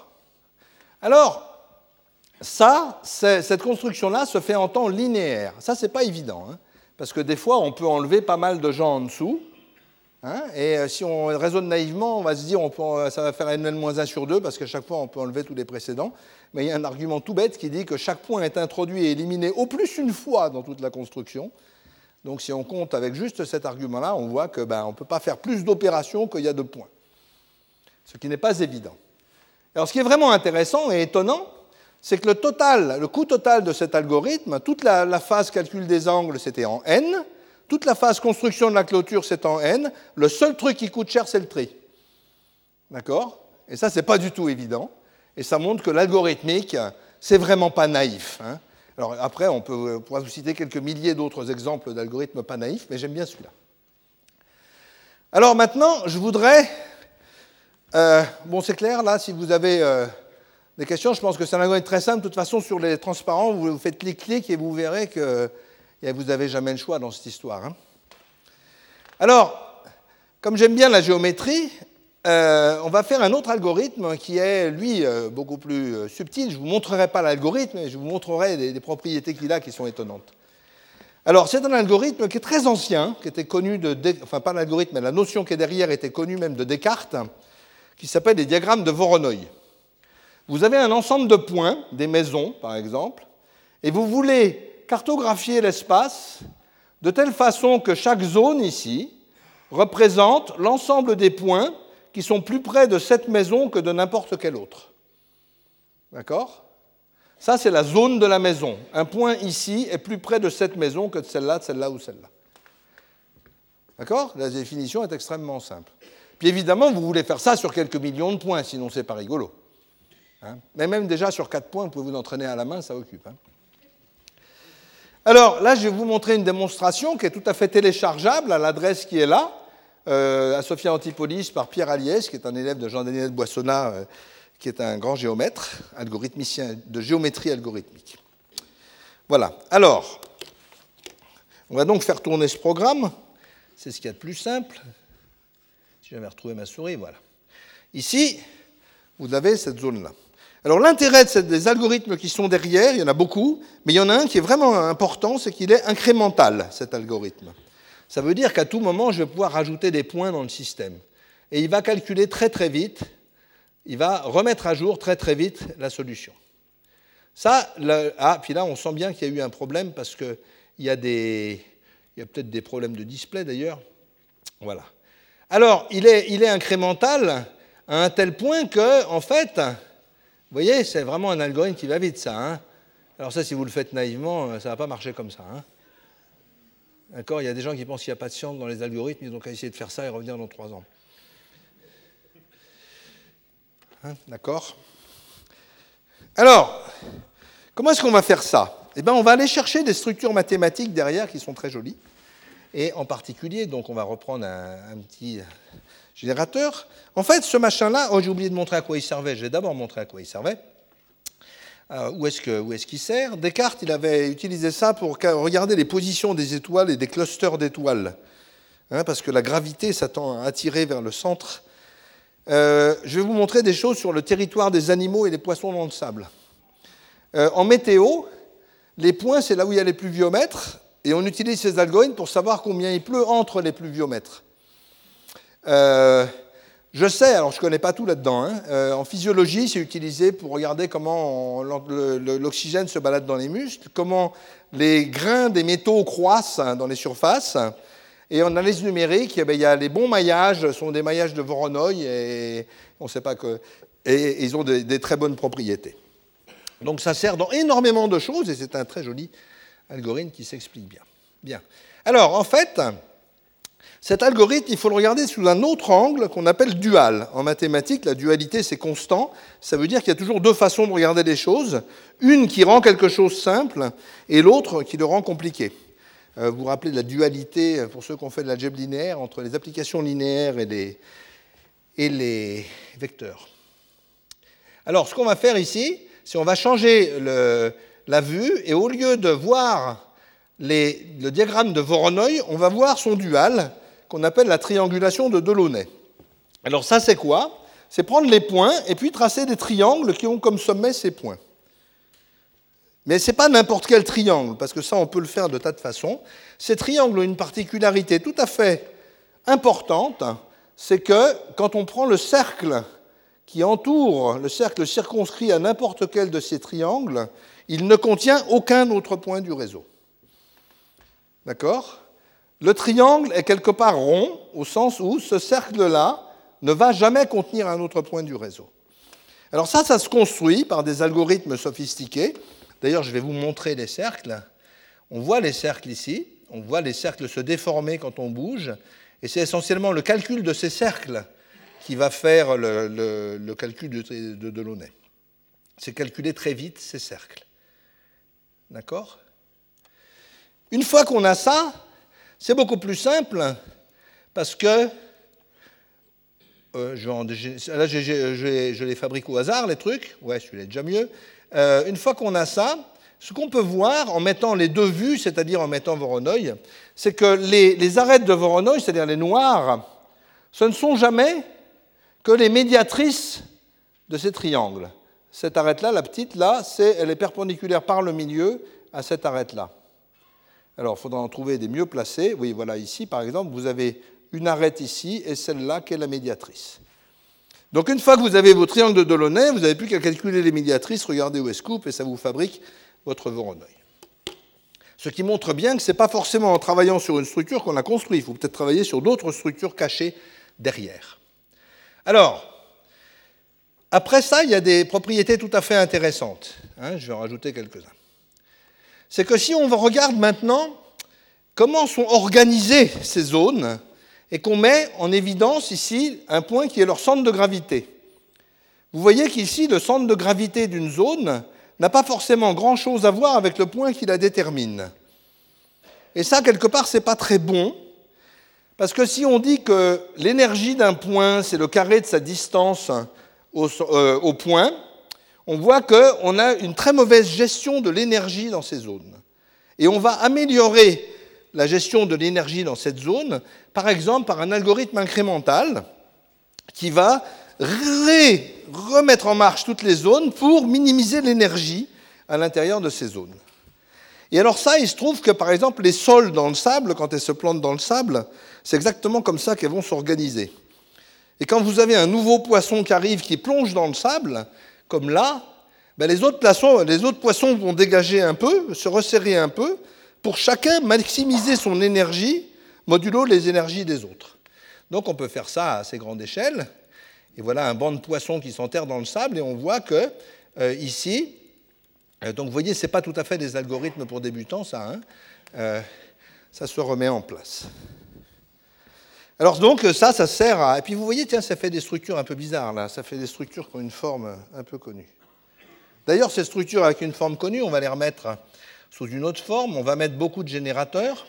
Alors, ça, cette construction-là se fait en temps linéaire. Ça, c'est pas évident, hein, parce que des fois, on peut enlever pas mal de gens en dessous. Hein, et si on raisonne naïvement, on va se dire ça va faire n-1 sur 2, parce qu'à chaque fois, on peut enlever tous les précédents. Mais il y a un argument tout bête qui dit que chaque point est introduit et éliminé au plus une fois dans toute la construction. Donc, si on compte avec juste cet argument-là, on voit qu'on ne peut pas faire plus d'opérations qu'il y a de points. Ce qui n'est pas évident. Alors, ce qui est vraiment intéressant et étonnant, c'est que le coût total de cet algorithme, toute la phase calcul des angles, c'était en n, toute la phase construction de la clôture, c'est en n, le seul truc qui coûte cher, c'est le tri. D'accord ? Et ça, c'est pas du tout évident, et ça montre que l'algorithmique, c'est vraiment pas naïf. Hein. Alors après, on pourra vous citer quelques milliers d'autres exemples d'algorithmes pas naïfs, mais j'aime bien celui-là. Alors maintenant, je voudrais... bon, c'est clair, là, si vous avez des questions, je pense que c'est un algorithme très simple. De toute façon, sur les transparents, vous faites clic-clic et vous verrez que vous n'avez jamais le choix dans cette histoire. Hein. Alors, comme j'aime bien la géométrie, on va faire un autre algorithme qui est, lui, beaucoup plus subtil. Je ne vous montrerai pas l'algorithme, mais je vous montrerai des propriétés qu'il a qui sont étonnantes. Alors, c'est un algorithme qui est très ancien, qui était connu enfin, pas l'algorithme, mais la notion qui est derrière était connue même de Descartes, qui s'appelle les diagrammes de Voronoi. Vous avez un ensemble de points, des maisons, par exemple, et vous voulez cartographier l'espace de telle façon que chaque zone ici représente l'ensemble des points qui sont plus près de cette maison que de n'importe quelle autre. D'accord ? Ça, c'est la zone de la maison. Un point ici est plus près de cette maison que de celle-là ou celle-là. D'accord ? La définition est extrêmement simple. Puis évidemment, vous voulez faire ça sur quelques millions de points, sinon c'est pas rigolo. Hein ? Mais même déjà sur 4 points, vous pouvez vous entraîner à la main, ça occupe. Hein ? Alors là, je vais vous montrer une démonstration qui est tout à fait téléchargeable à l'adresse qui est là, à Sophia Antipolis par Pierre Aliès, qui est un élève de Jean-Daniel Boissonnat, qui est un grand géomètre, algorithmicien de géométrie algorithmique. Voilà. Alors, on va donc faire tourner ce programme. C'est ce qu'il y a de plus simple. Si j'avais retrouvé ma souris, voilà. Ici, vous avez cette zone-là. Alors, l'intérêt des algorithmes qui sont derrière, il y en a beaucoup, mais il y en a un qui est vraiment important, c'est qu'il est incrémental, cet algorithme. Ça veut dire qu'à tout moment, je vais pouvoir rajouter des points dans le système. Et il va calculer très très vite, il va remettre à jour très très vite la solution. Ça, puis là, on sent bien qu'il y a eu un problème parce qu'il y a peut-être des problèmes de display d'ailleurs. Voilà. Alors, il est incrémental à un tel point que, en fait, vous voyez, c'est vraiment un algorithme qui va vite, ça. Hein. Alors ça, si vous le faites naïvement, ça ne va pas marcher comme ça. Hein. D'accord ? Il y a des gens qui pensent qu'il n'y a pas de science dans les algorithmes, ils ont qu'à essayer de faire ça et revenir dans 3 ans. Hein, d'accord ? Alors, comment est-ce qu'on va faire ça ? Eh bien, on va aller chercher des structures mathématiques derrière qui sont très jolies. Et en particulier, donc on va reprendre un petit générateur. En fait, ce machin-là, j'ai oublié de montrer à quoi il servait. Je vais d'abord montrer à quoi il servait. Où est-ce qu'il sert ? Descartes, il avait utilisé ça pour regarder les positions des étoiles et des clusters d'étoiles. Hein, parce que la gravité s'attend à attirer vers le centre. Je vais vous montrer des choses sur le territoire des animaux et des poissons dans le sable. En météo, les points, c'est là où il y a les pluviomètres, et on utilise ces algorithmes pour savoir combien il pleut entre les pluviomètres. Je sais, alors je ne connais pas tout là-dedans, hein, en physiologie, c'est utilisé pour regarder comment l'oxygène se balade dans les muscles, comment les grains des métaux croissent dans les surfaces. Et en analyse numérique, il y a les bons maillages, ce sont des maillages de Voronoi, et on ne sait pas que. Et ils ont des très bonnes propriétés. Donc ça sert dans énormément de choses, et c'est un très joli algorithme qui s'explique bien. Bien. Alors, en fait, cet algorithme, il faut le regarder sous un autre angle qu'on appelle dual. En mathématiques, la dualité, c'est constant. Ça veut dire qu'il y a toujours 2 façons de regarder les choses. Une qui rend quelque chose simple, et l'autre qui le rend compliqué. Vous vous rappelez de la dualité, pour ceux qui ont fait de l'algèbre linéaire, entre les applications linéaires et les vecteurs. Alors, ce qu'on va faire ici, c'est qu'on va changer la vue, et au lieu de voir le diagramme de Voronoi, on va voir son dual, qu'on appelle la triangulation de Delaunay. Alors ça, c'est quoi ? C'est prendre les points et puis tracer des triangles qui ont comme sommet ces points. Mais ce n'est pas n'importe quel triangle, parce que ça, on peut le faire de tas de façons. Ces triangles ont une particularité tout à fait importante, c'est que quand on prend le cercle qui entoure, le cercle circonscrit à n'importe quel de ces triangles, il ne contient aucun autre point du réseau. D'accord ? Le triangle est quelque part rond, au sens où ce cercle-là ne va jamais contenir un autre point du réseau. Alors ça se construit par des algorithmes sophistiqués. D'ailleurs, je vais vous montrer les cercles. On voit les cercles ici, on voit les cercles se déformer quand on bouge, et c'est essentiellement le calcul de ces cercles qui va faire le calcul de Delaunay. C'est calculer très vite ces cercles. D'accord ? Une fois qu'on a ça, c'est beaucoup plus simple parce que là, je les fabrique au hasard, les trucs. Ouais, celui-là est déjà mieux. Une fois qu'on a ça, ce qu'on peut voir en mettant les deux vues, c'est-à-dire en mettant Voronoi, c'est que les arêtes de Voronoi, c'est-à-dire les noirs, ce ne sont jamais que les médiatrices de ces triangles. Cette arête-là, la petite, là, elle est perpendiculaire par le milieu à cette arête-là. Alors, il faudra en trouver des mieux placés. Oui, voilà, ici, par exemple, vous avez une arête ici et celle-là qui est la médiatrice. Donc, une fois que vous avez vos triangles de Delaunay, vous n'avez plus qu'à calculer les médiatrices, regardez où est-ce coupe, et ça vous fabrique votre Voronoi. Ce qui montre bien que ce n'est pas forcément en travaillant sur une structure qu'on a construite. Il faut peut-être travailler sur d'autres structures cachées derrière. Alors, après ça, il y a des propriétés tout à fait intéressantes. Je vais en rajouter quelques-uns. C'est que si on regarde maintenant comment sont organisées ces zones et qu'on met en évidence ici un point qui est leur centre de gravité. Vous voyez qu'ici, le centre de gravité d'une zone n'a pas forcément grand-chose à voir avec le point qui la détermine. Et ça, quelque part, ce n'est pas très bon, parce que si on dit que l'énergie d'un point, c'est le carré de sa distance au point, on voit qu'on a une très mauvaise gestion de l'énergie dans ces zones. Et on va améliorer la gestion de l'énergie dans cette zone, par exemple par un algorithme incrémental qui va remettre en marche toutes les zones pour minimiser l'énergie à l'intérieur de ces zones. Et alors ça, il se trouve que par exemple les sols dans le sable, quand elles se plantent dans le sable, c'est exactement comme ça qu'elles vont s'organiser. Et quand vous avez un nouveau poisson qui arrive, qui plonge dans le sable, comme là, les autres poissons vont dégager un peu, se resserrer un peu, pour chacun maximiser son énergie, modulo les énergies des autres. Donc on peut faire ça à assez grande échelle. Et voilà un banc de poissons qui s'enterre dans le sable, et on voit que ici, donc vous voyez, ce n'est pas tout à fait des algorithmes pour débutants, ça, ça se remet en place. Alors donc ça sert à... Et puis vous voyez, tiens, ça fait des structures un peu bizarres, là. Ça fait des structures qui ont une forme un peu connue. D'ailleurs, ces structures avec une forme connue, on va les remettre sous une autre forme. On va mettre beaucoup de générateurs.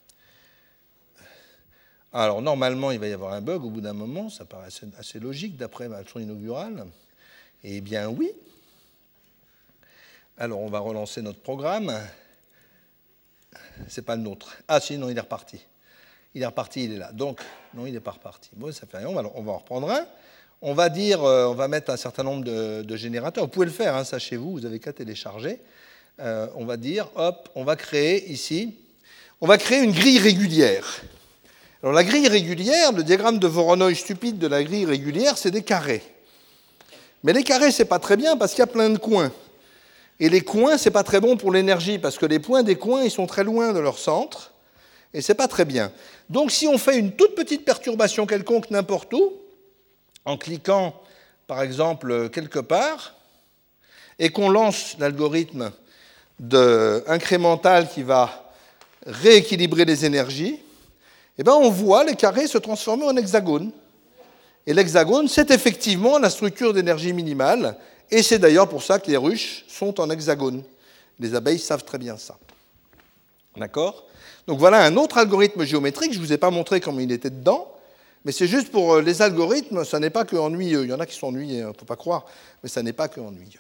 Alors normalement, il va y avoir un bug au bout d'un moment. Ça paraît assez logique d'après ma leçon inaugurale. Eh bien oui. Alors on va relancer notre programme. C'est pas le nôtre. Ah si, non, il est reparti. Il est reparti, il est là. Donc, non, il n'est pas reparti. Bon, ça fait rien, on va en reprendre un. On va dire, on va mettre un certain nombre de générateurs. Vous pouvez le faire, ça chez vous, vous avez qu'à télécharger. On va dire, hop, on va créer ici, on va créer une grille régulière. Alors la grille régulière, le diagramme de Voronoi stupide de la grille régulière, c'est des carrés. Mais les carrés, c'est pas très bien parce qu'il y a plein de coins. Et les coins, c'est pas très bon pour l'énergie parce que les points des coins, ils sont très loin de leur centre. Et c'est pas très bien. Donc si on fait une toute petite perturbation quelconque n'importe où, en cliquant par exemple quelque part, et qu'on lance l'algorithme incrémental qui va rééquilibrer les énergies, eh bien on voit les carrés se transformer en hexagones. Et l'hexagone, c'est effectivement la structure d'énergie minimale, et c'est d'ailleurs pour ça que les ruches sont en hexagone. Les abeilles savent très bien ça. D'accord ? Donc voilà un autre algorithme géométrique, je ne vous ai pas montré comment il était dedans, mais c'est juste pour les algorithmes, ça n'est pas que ennuyeux. Il y en a qui sont ennuyés, il ne faut pas croire, mais ça n'est pas que ennuyeux.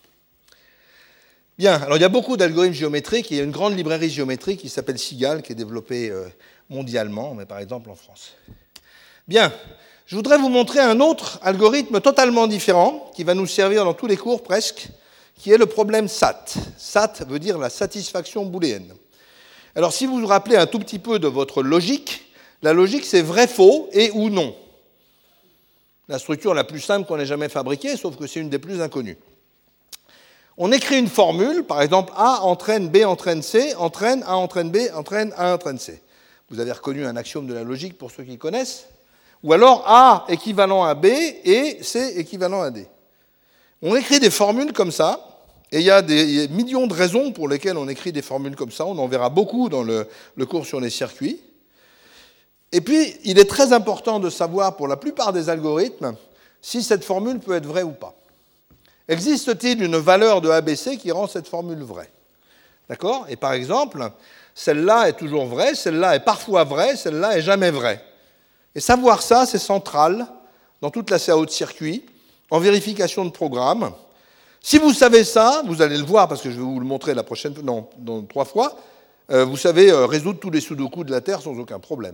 Bien, alors il y a beaucoup d'algorithmes géométriques, il y a une grande librairie géométrique qui s'appelle Sigal, qui est développée mondialement, mais par exemple en France. Bien, je voudrais vous montrer un autre algorithme totalement différent, qui va nous servir dans tous les cours presque, qui est le problème SAT. SAT veut dire la satisfaction booléenne. Alors si vous vous rappelez un tout petit peu de votre logique, la logique c'est vrai-faux et ou non. La structure la plus simple qu'on ait jamais fabriquée, sauf que c'est une des plus inconnues. On écrit une formule, par exemple A entraîne B entraîne C, entraîne A entraîne B, entraîne A entraîne C. Vous avez reconnu un axiome de la logique pour ceux qui connaissent. Ou alors A équivalent à B et C équivalent à D. On écrit des formules comme ça, et il y a des millions de raisons pour lesquelles on écrit des formules comme ça. On en verra beaucoup dans le cours sur les circuits. Et puis, il est très important de savoir, pour la plupart des algorithmes, si cette formule peut être vraie ou pas. Existe-t-il une valeur de ABC qui rend cette formule vraie ? D'accord? Et par exemple, celle-là est toujours vraie, celle-là est parfois vraie, celle-là est jamais vraie. Et savoir ça, c'est central dans toute la CAO de circuit, en vérification de programme. Si vous savez ça, vous allez le voir parce que je vais vous le montrer la prochaine, non, dans 3 fois, vous savez résoudre tous les sudoku de la Terre sans aucun problème.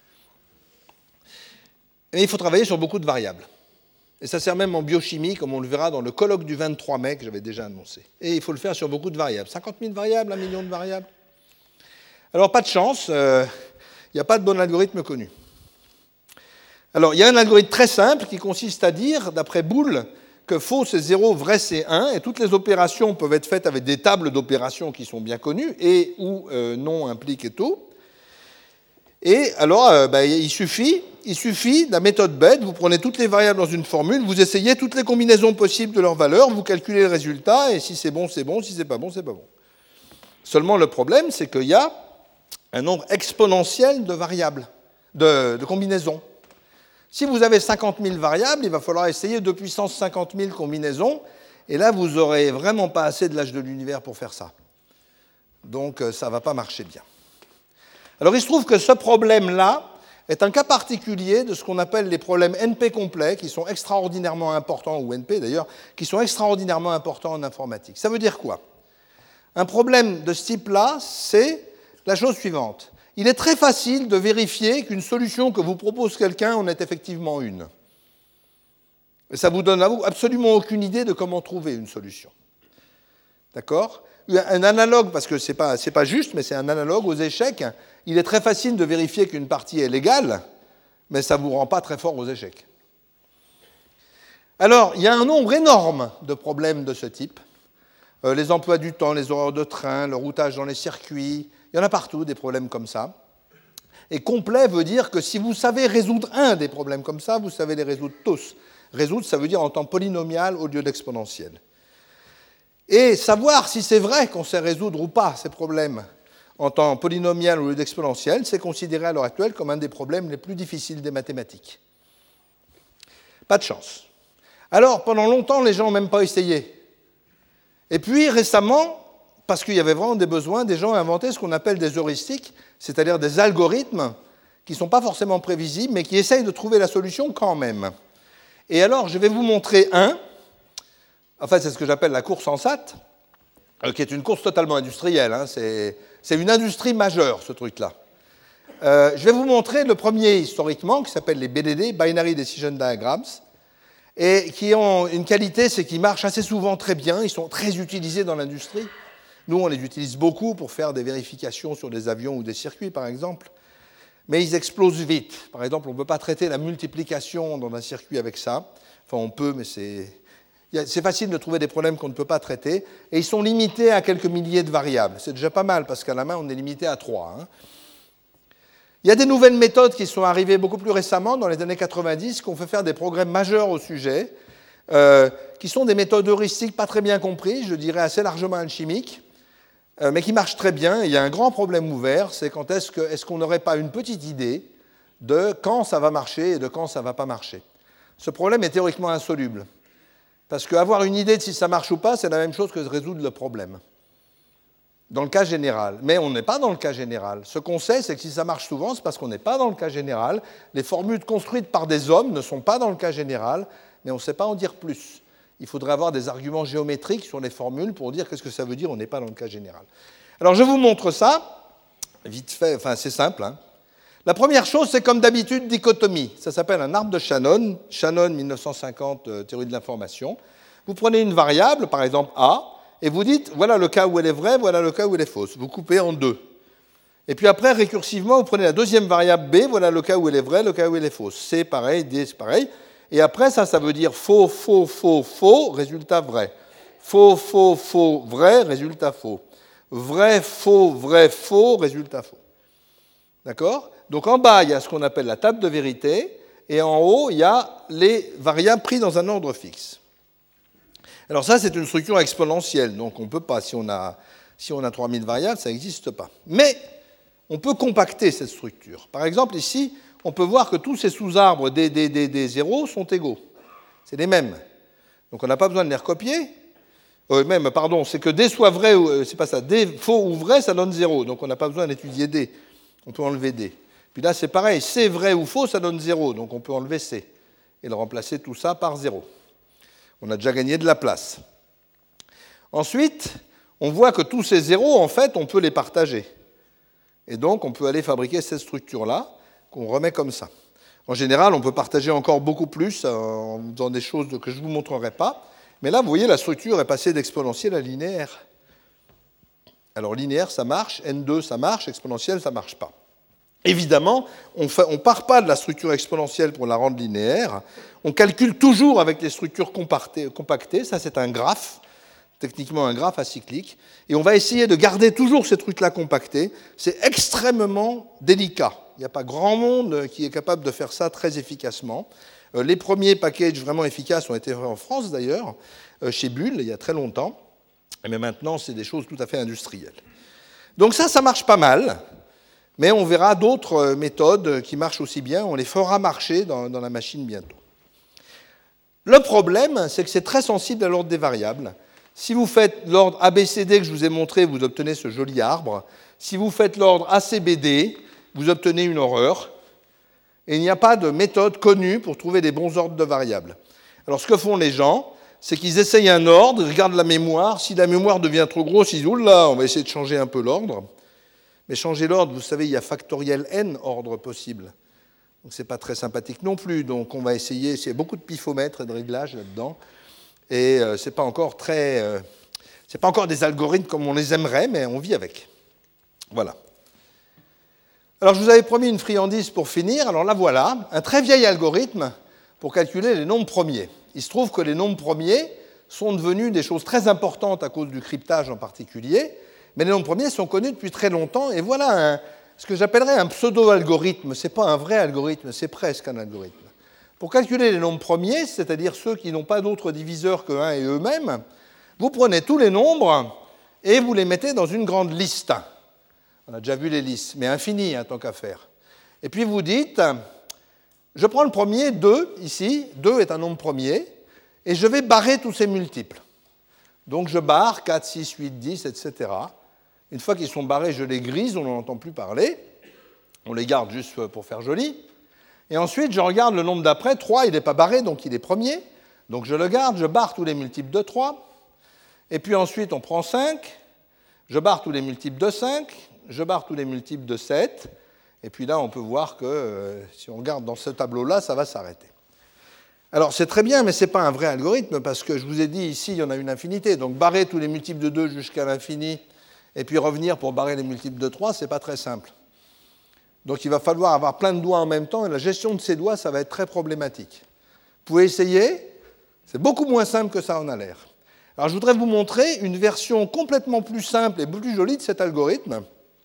Et il faut travailler sur beaucoup de variables. Et ça sert même en biochimie, comme on le verra dans le colloque du 23 mai que j'avais déjà annoncé. Et il faut le faire sur beaucoup de variables. 50 000 variables, 1 million de variables. Alors, pas de chance, il n'y a pas de bon algorithme connu. Alors, il y a un algorithme très simple qui consiste à dire, d'après Boole, que faux c'est 0, vrai c'est 1, et toutes les opérations peuvent être faites avec des tables d'opérations qui sont bien connues, et ou non implique et tout. Et alors, il suffit de la méthode bête, vous prenez toutes les variables dans une formule, vous essayez toutes les combinaisons possibles de leurs valeurs, vous calculez le résultat, et si c'est bon, c'est bon, si c'est pas bon, c'est pas bon. Seulement, le problème, c'est qu'il y a un nombre exponentiel de variables, de combinaisons. Si vous avez 50 000 variables, il va falloir essayer 2 puissance 50 000 combinaisons, et là, vous n'aurez vraiment pas assez de l'âge de l'univers pour faire ça. Donc, ça ne va pas marcher bien. Alors, il se trouve que ce problème-là est un cas particulier de ce qu'on appelle les problèmes NP complets, qui sont extraordinairement importants, ou NP d'ailleurs, qui sont extraordinairement importants en informatique. Ça veut dire quoi? Un problème de ce type-là, c'est la chose suivante. Il est très facile de vérifier qu'une solution que vous propose quelqu'un en est effectivement une. Et ça vous donne absolument aucune idée de comment trouver une solution. D'accord? Un analogue, parce que ce n'est pas juste, mais c'est un analogue aux échecs, il est très facile de vérifier qu'une partie est légale, mais ça ne vous rend pas très fort aux échecs. Alors, il y a un nombre énorme de problèmes de ce type. Les emplois du temps, les horaires de train, le routage dans les circuits, il y en a partout des problèmes comme ça. Et complet veut dire que si vous savez résoudre un des problèmes comme ça, vous savez les résoudre tous. Résoudre, ça veut dire en temps polynomial au lieu d'exponentiel. Et savoir si c'est vrai qu'on sait résoudre ou pas ces problèmes en temps polynomial au lieu d'exponentiel, c'est considéré à l'heure actuelle comme un des problèmes les plus difficiles des mathématiques. Pas de chance. Alors, pendant longtemps, les gens n'ont même pas essayé. Et puis, récemment, parce qu'il y avait vraiment des besoins, des gens ont inventé ce qu'on appelle des heuristiques, c'est-à-dire des algorithmes qui ne sont pas forcément prévisibles, mais qui essayent de trouver la solution quand même. Et alors, je vais vous montrer un. En fait, c'est ce que j'appelle la course en SAT, qui est une course totalement industrielle. C'est une industrie majeure, ce truc-là. Je vais vous montrer le premier historiquement, qui s'appelle les BDD, Binary Decision Diagrams, et qui ont une qualité, c'est qu'ils marchent assez souvent très bien, ils sont très utilisés dans l'industrie. Nous, on les utilise beaucoup pour faire des vérifications sur des avions ou des circuits, par exemple, mais ils explosent vite. Par exemple, on ne peut pas traiter la multiplication dans un circuit avec ça. Enfin, on peut, mais c'est facile de trouver des problèmes qu'on ne peut pas traiter, et ils sont limités à quelques milliers de variables. C'est déjà pas mal, parce qu'à la main, on est limité à 3. Il y a des nouvelles méthodes qui sont arrivées beaucoup plus récemment, dans les années 90, qui ont fait faire des progrès majeurs au sujet, qui sont des méthodes heuristiques pas très bien comprises, je dirais assez largement alchimiques, mais qui marchent très bien. Et il y a un grand problème ouvert, c'est quand est-ce qu'on n'aurait pas une petite idée de quand ça va marcher et de quand ça ne va pas marcher. Ce problème est théoriquement insoluble. Parce qu'avoir une idée de si ça marche ou pas, c'est la même chose que de résoudre le problème, dans le cas général. Mais on n'est pas dans le cas général. Ce qu'on sait, c'est que si ça marche souvent, c'est parce qu'on n'est pas dans le cas général. Les formules construites par des hommes ne sont pas dans le cas général, mais on ne sait pas en dire plus. Il faudrait avoir des arguments géométriques sur les formules pour dire qu'est-ce que ça veut dire, on n'est pas dans le cas général. Alors je vous montre ça, vite fait, enfin c'est simple. La première chose, c'est comme d'habitude, dichotomie. Ça s'appelle un arbre de Shannon, Shannon 1950, théorie de l'information. Vous prenez une variable, par exemple A, et vous dites, voilà le cas où elle est vraie, voilà le cas où elle est fausse. Vous coupez en deux. Et puis après, récursivement, vous prenez la deuxième variable B, voilà le cas où elle est vraie, le cas où elle est fausse. C, pareil, D, c'est pareil. Et après, ça veut dire faux, faux, faux, faux, résultat vrai. Faux, faux, faux, vrai, résultat faux. Vrai, faux, résultat faux. D'accord? Donc en bas, il y a ce qu'on appelle la table de vérité, et en haut, il y a les variables prises dans un ordre fixe. Alors ça, c'est une structure exponentielle, donc on ne peut pas, si on a 3000 variables, ça n'existe pas. Mais on peut compacter cette structure. Par exemple, ici, on peut voir que tous ces sous-arbres des zéros sont égaux. C'est les mêmes. Donc on n'a pas besoin de les recopier. Pardon, c'est que D soit vrai, c'est pas ça, D faux ou vrai, ça donne 0. Donc on n'a pas besoin d'étudier D. On peut enlever D. Puis là, c'est pareil, C vrai ou faux, ça donne 0. Donc on peut enlever C et le remplacer tout ça par 0. On a déjà gagné de la place. Ensuite, on voit que tous ces zéros, en fait, on peut les partager. Et donc, on peut aller fabriquer cette structure-là, qu'on remet comme ça. En général, on peut partager encore beaucoup plus en faisant des choses que je ne vous montrerai pas. Mais là, vous voyez, la structure est passée d'exponentielle à linéaire. Alors, linéaire, ça marche, N2, ça marche, exponentielle, ça ne marche pas. Évidemment, on ne part pas de la structure exponentielle pour la rendre linéaire. On calcule toujours avec les structures compactées. Ça, c'est un graphe, techniquement un graphe acyclique. Et on va essayer de garder toujours ces trucs-là compactés. C'est extrêmement délicat. Il n'y a pas grand monde qui est capable de faire ça très efficacement. Les premiers packages vraiment efficaces ont été faits en France, d'ailleurs, chez Bull, il y a très longtemps. Mais maintenant, c'est des choses tout à fait industrielles. Donc ça marche pas mal. Mais on verra d'autres méthodes qui marchent aussi bien. On les fera marcher dans la machine bientôt. Le problème, c'est que c'est très sensible à l'ordre des variables. Si vous faites l'ordre ABCD que je vous ai montré, vous obtenez ce joli arbre. Si vous faites l'ordre ACBD, vous obtenez une horreur. Et il n'y a pas de méthode connue pour trouver des bons ordres de variables. Alors ce que font les gens, c'est qu'ils essayent un ordre, ils regardent la mémoire. Si la mémoire devient trop grosse, ils disent « Oula, on va essayer de changer un peu l'ordre ». Mais changer l'ordre, vous savez, il y a factoriel n ordres possibles. Donc ce n'est pas très sympathique non plus. Donc on va essayer, il y a beaucoup de pifomètres et de réglages là-dedans. Et ce n'est pas encore des algorithmes comme on les aimerait, mais on vit avec. Voilà. Alors, je vous avais promis une friandise pour finir. Alors là, voilà, un très vieil algorithme pour calculer les nombres premiers. Il se trouve que les nombres premiers sont devenus des choses très importantes à cause du cryptage en particulier, mais les nombres premiers sont connus depuis très longtemps. Et voilà ce que j'appellerais un pseudo-algorithme. Ce n'est pas un vrai algorithme, c'est presque un algorithme. Pour calculer les nombres premiers, c'est-à-dire ceux qui n'ont pas d'autre diviseur que 1 et eux-mêmes, vous prenez tous les nombres et vous les mettez dans une grande liste. On a déjà vu les listes, mais infinies, tant qu'à faire. Et puis vous dites, je prends le premier, 2, ici, 2 est un nombre premier, et je vais barrer tous ces multiples. Donc je barre 4, 6, 8, 10, etc. Une fois qu'ils sont barrés, je les grise, on n'en entend plus parler. On les garde juste pour faire joli. Et ensuite, je regarde le nombre d'après. 3, il n'est pas barré, donc il est premier. Donc je le garde, je barre tous les multiples de 3. Et puis ensuite, on prend 5. Je barre tous les multiples de 5. Je barre tous les multiples de 7. Et puis là, on peut voir que si on regarde dans ce tableau-là, ça va s'arrêter. Alors, c'est très bien, mais ce n'est pas un vrai algorithme, parce que je vous ai dit, ici, il y en a une infinité. Donc, barrer tous les multiples de 2 jusqu'à l'infini, et puis revenir pour barrer les multiples de 3, ce n'est pas très simple. Donc, il va falloir avoir plein de doigts en même temps, et la gestion de ces doigts, ça va être très problématique. Vous pouvez essayer, c'est beaucoup moins simple que ça en a l'air. Alors, je voudrais vous montrer une version complètement plus simple et plus jolie de cet algorithme,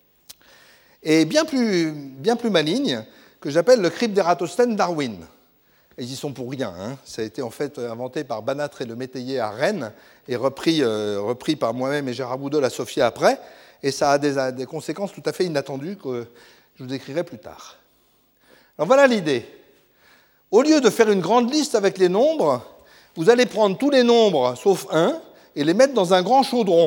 et bien plus maligne, que j'appelle le crypte d'Eratosthène-Darwin. Et ils y sont pour rien. Ça a été en fait inventé par Banâtre et Le Métayer à Rennes et repris par moi-même et Gérard Boudol à Sofia après. Et ça a des conséquences tout à fait inattendues que je vous décrirai plus tard. Alors voilà l'idée. Au lieu de faire une grande liste avec les nombres, vous allez prendre tous les nombres sauf 1 et les mettre dans un grand chaudron.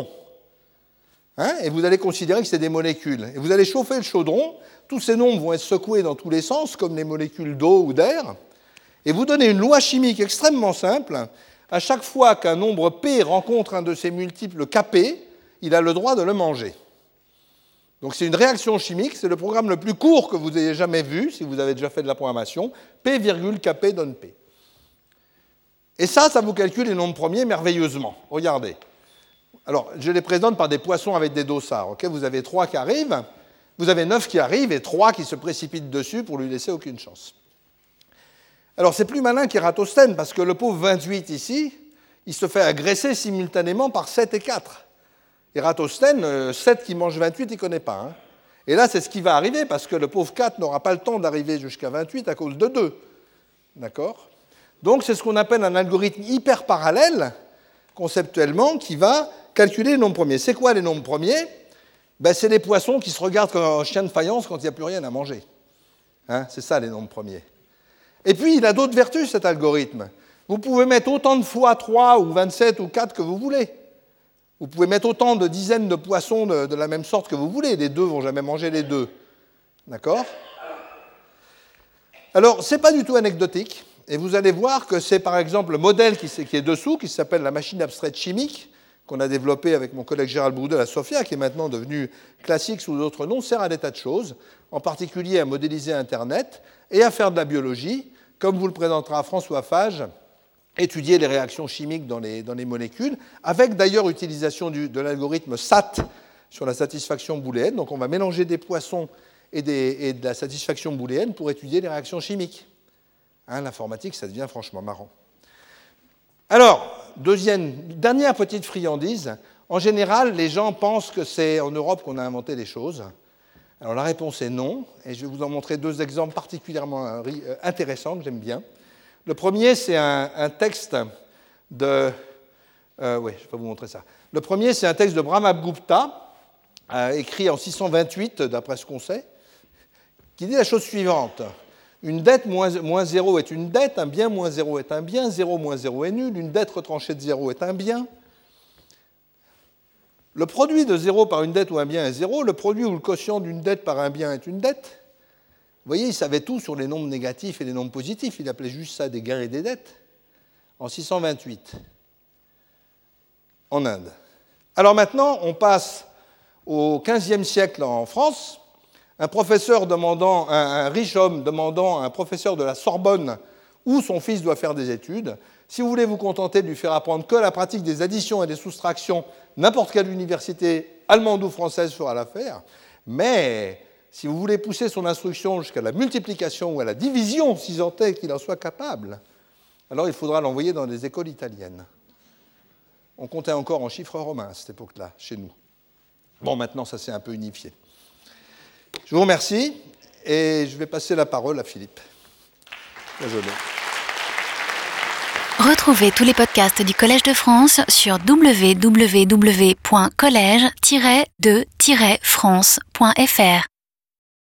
Et vous allez considérer que c'est des molécules. Et vous allez chauffer le chaudron, tous ces nombres vont être secoués dans tous les sens, comme les molécules d'eau ou d'air. Et vous donnez une loi chimique extrêmement simple. À chaque fois qu'un nombre P rencontre un de ses multiples Kp, il a le droit de le manger. Donc c'est une réaction chimique, c'est le programme le plus court que vous ayez jamais vu, si vous avez déjà fait de la programmation. P, Kp donne P. Et ça vous calcule les nombres premiers merveilleusement. Regardez. Alors, je les présente par des poissons avec des dossards. Okay, vous avez 3 qui arrivent, vous avez 9 qui arrivent et 3 qui se précipitent dessus pour lui laisser aucune chance. Alors, c'est plus malin qu'Ératosthène, parce que le pauvre 28 ici, il se fait agresser simultanément par 7 et 4. Ératosthène, 7 qui mange 28, il ne connaît pas. Et là, c'est ce qui va arriver, parce que le pauvre 4 n'aura pas le temps d'arriver jusqu'à 28 à cause de 2. D'accord ? Donc, c'est ce qu'on appelle un algorithme hyper parallèle, conceptuellement, qui va calculer les nombres premiers. C'est quoi les nombres premiers ? C'est les poissons qui se regardent comme un chien de faïence quand il n'y a plus rien à manger. C'est ça, les nombres premiers. Et puis, il a d'autres vertus, cet algorithme. Vous pouvez mettre autant de fois 3 ou 27 ou 4 que vous voulez. Vous pouvez mettre autant de dizaines de poissons de la même sorte que vous voulez. Les deux ne vont jamais manger les deux. D'accord ? Alors, ce n'est pas du tout anecdotique. Et vous allez voir que c'est par exemple le modèle qui est dessous, qui s'appelle la machine abstraite chimique, qu'on a développée avec mon collègue Gérald Bourdel à Sofia, qui est maintenant devenu classique sous d'autres noms, sert à des tas de choses, en particulier à modéliser Internet et à faire de la biologie, comme vous le présentera François Fage, étudier les réactions chimiques dans les molécules, avec d'ailleurs utilisation de l'algorithme SAT sur la satisfaction booléenne. Donc on va mélanger des poissons et de la satisfaction booléenne pour étudier les réactions chimiques. L'informatique, ça devient franchement marrant. Alors, dernière petite friandise. En général, les gens pensent que c'est en Europe qu'on a inventé des choses. Alors la réponse est non, et je vais vous en montrer deux exemples particulièrement intéressants que j'aime bien. Le premier, c'est un texte de... oui, je vais vous montrer ça. Le premier, c'est un texte de Brahmagupta, écrit en 628, d'après ce qu'on sait, qui dit la chose suivante. Une dette moins 0 est une dette, un bien moins 0 est un bien, 0 moins 0 est nul, une dette retranchée de 0 est un bien. Le produit de 0 par une dette ou un bien est 0, le produit ou le quotient d'une dette par un bien est une dette. Vous voyez, il savait tout sur les nombres négatifs et les nombres positifs, il appelait juste ça des gains et des dettes, en 628, en Inde. Alors maintenant, on passe au XVe siècle en France. Un riche homme demandant à un professeur de la Sorbonne où son fils doit faire des études. Si vous voulez vous contenter de lui faire apprendre que la pratique des additions et des soustractions, n'importe quelle université allemande ou française fera l'affaire. Mais si vous voulez pousser son instruction jusqu'à la multiplication ou à la division, si tant est qu'il en soit capable, alors il faudra l'envoyer dans des écoles italiennes. On comptait encore en chiffres romains à cette époque-là, chez nous. Bon, maintenant, ça s'est un peu unifié. Je vous remercie et je vais passer la parole à Philippe. Désolé. Retrouvez tous les podcasts du Collège de France sur www.collège-de-france.fr.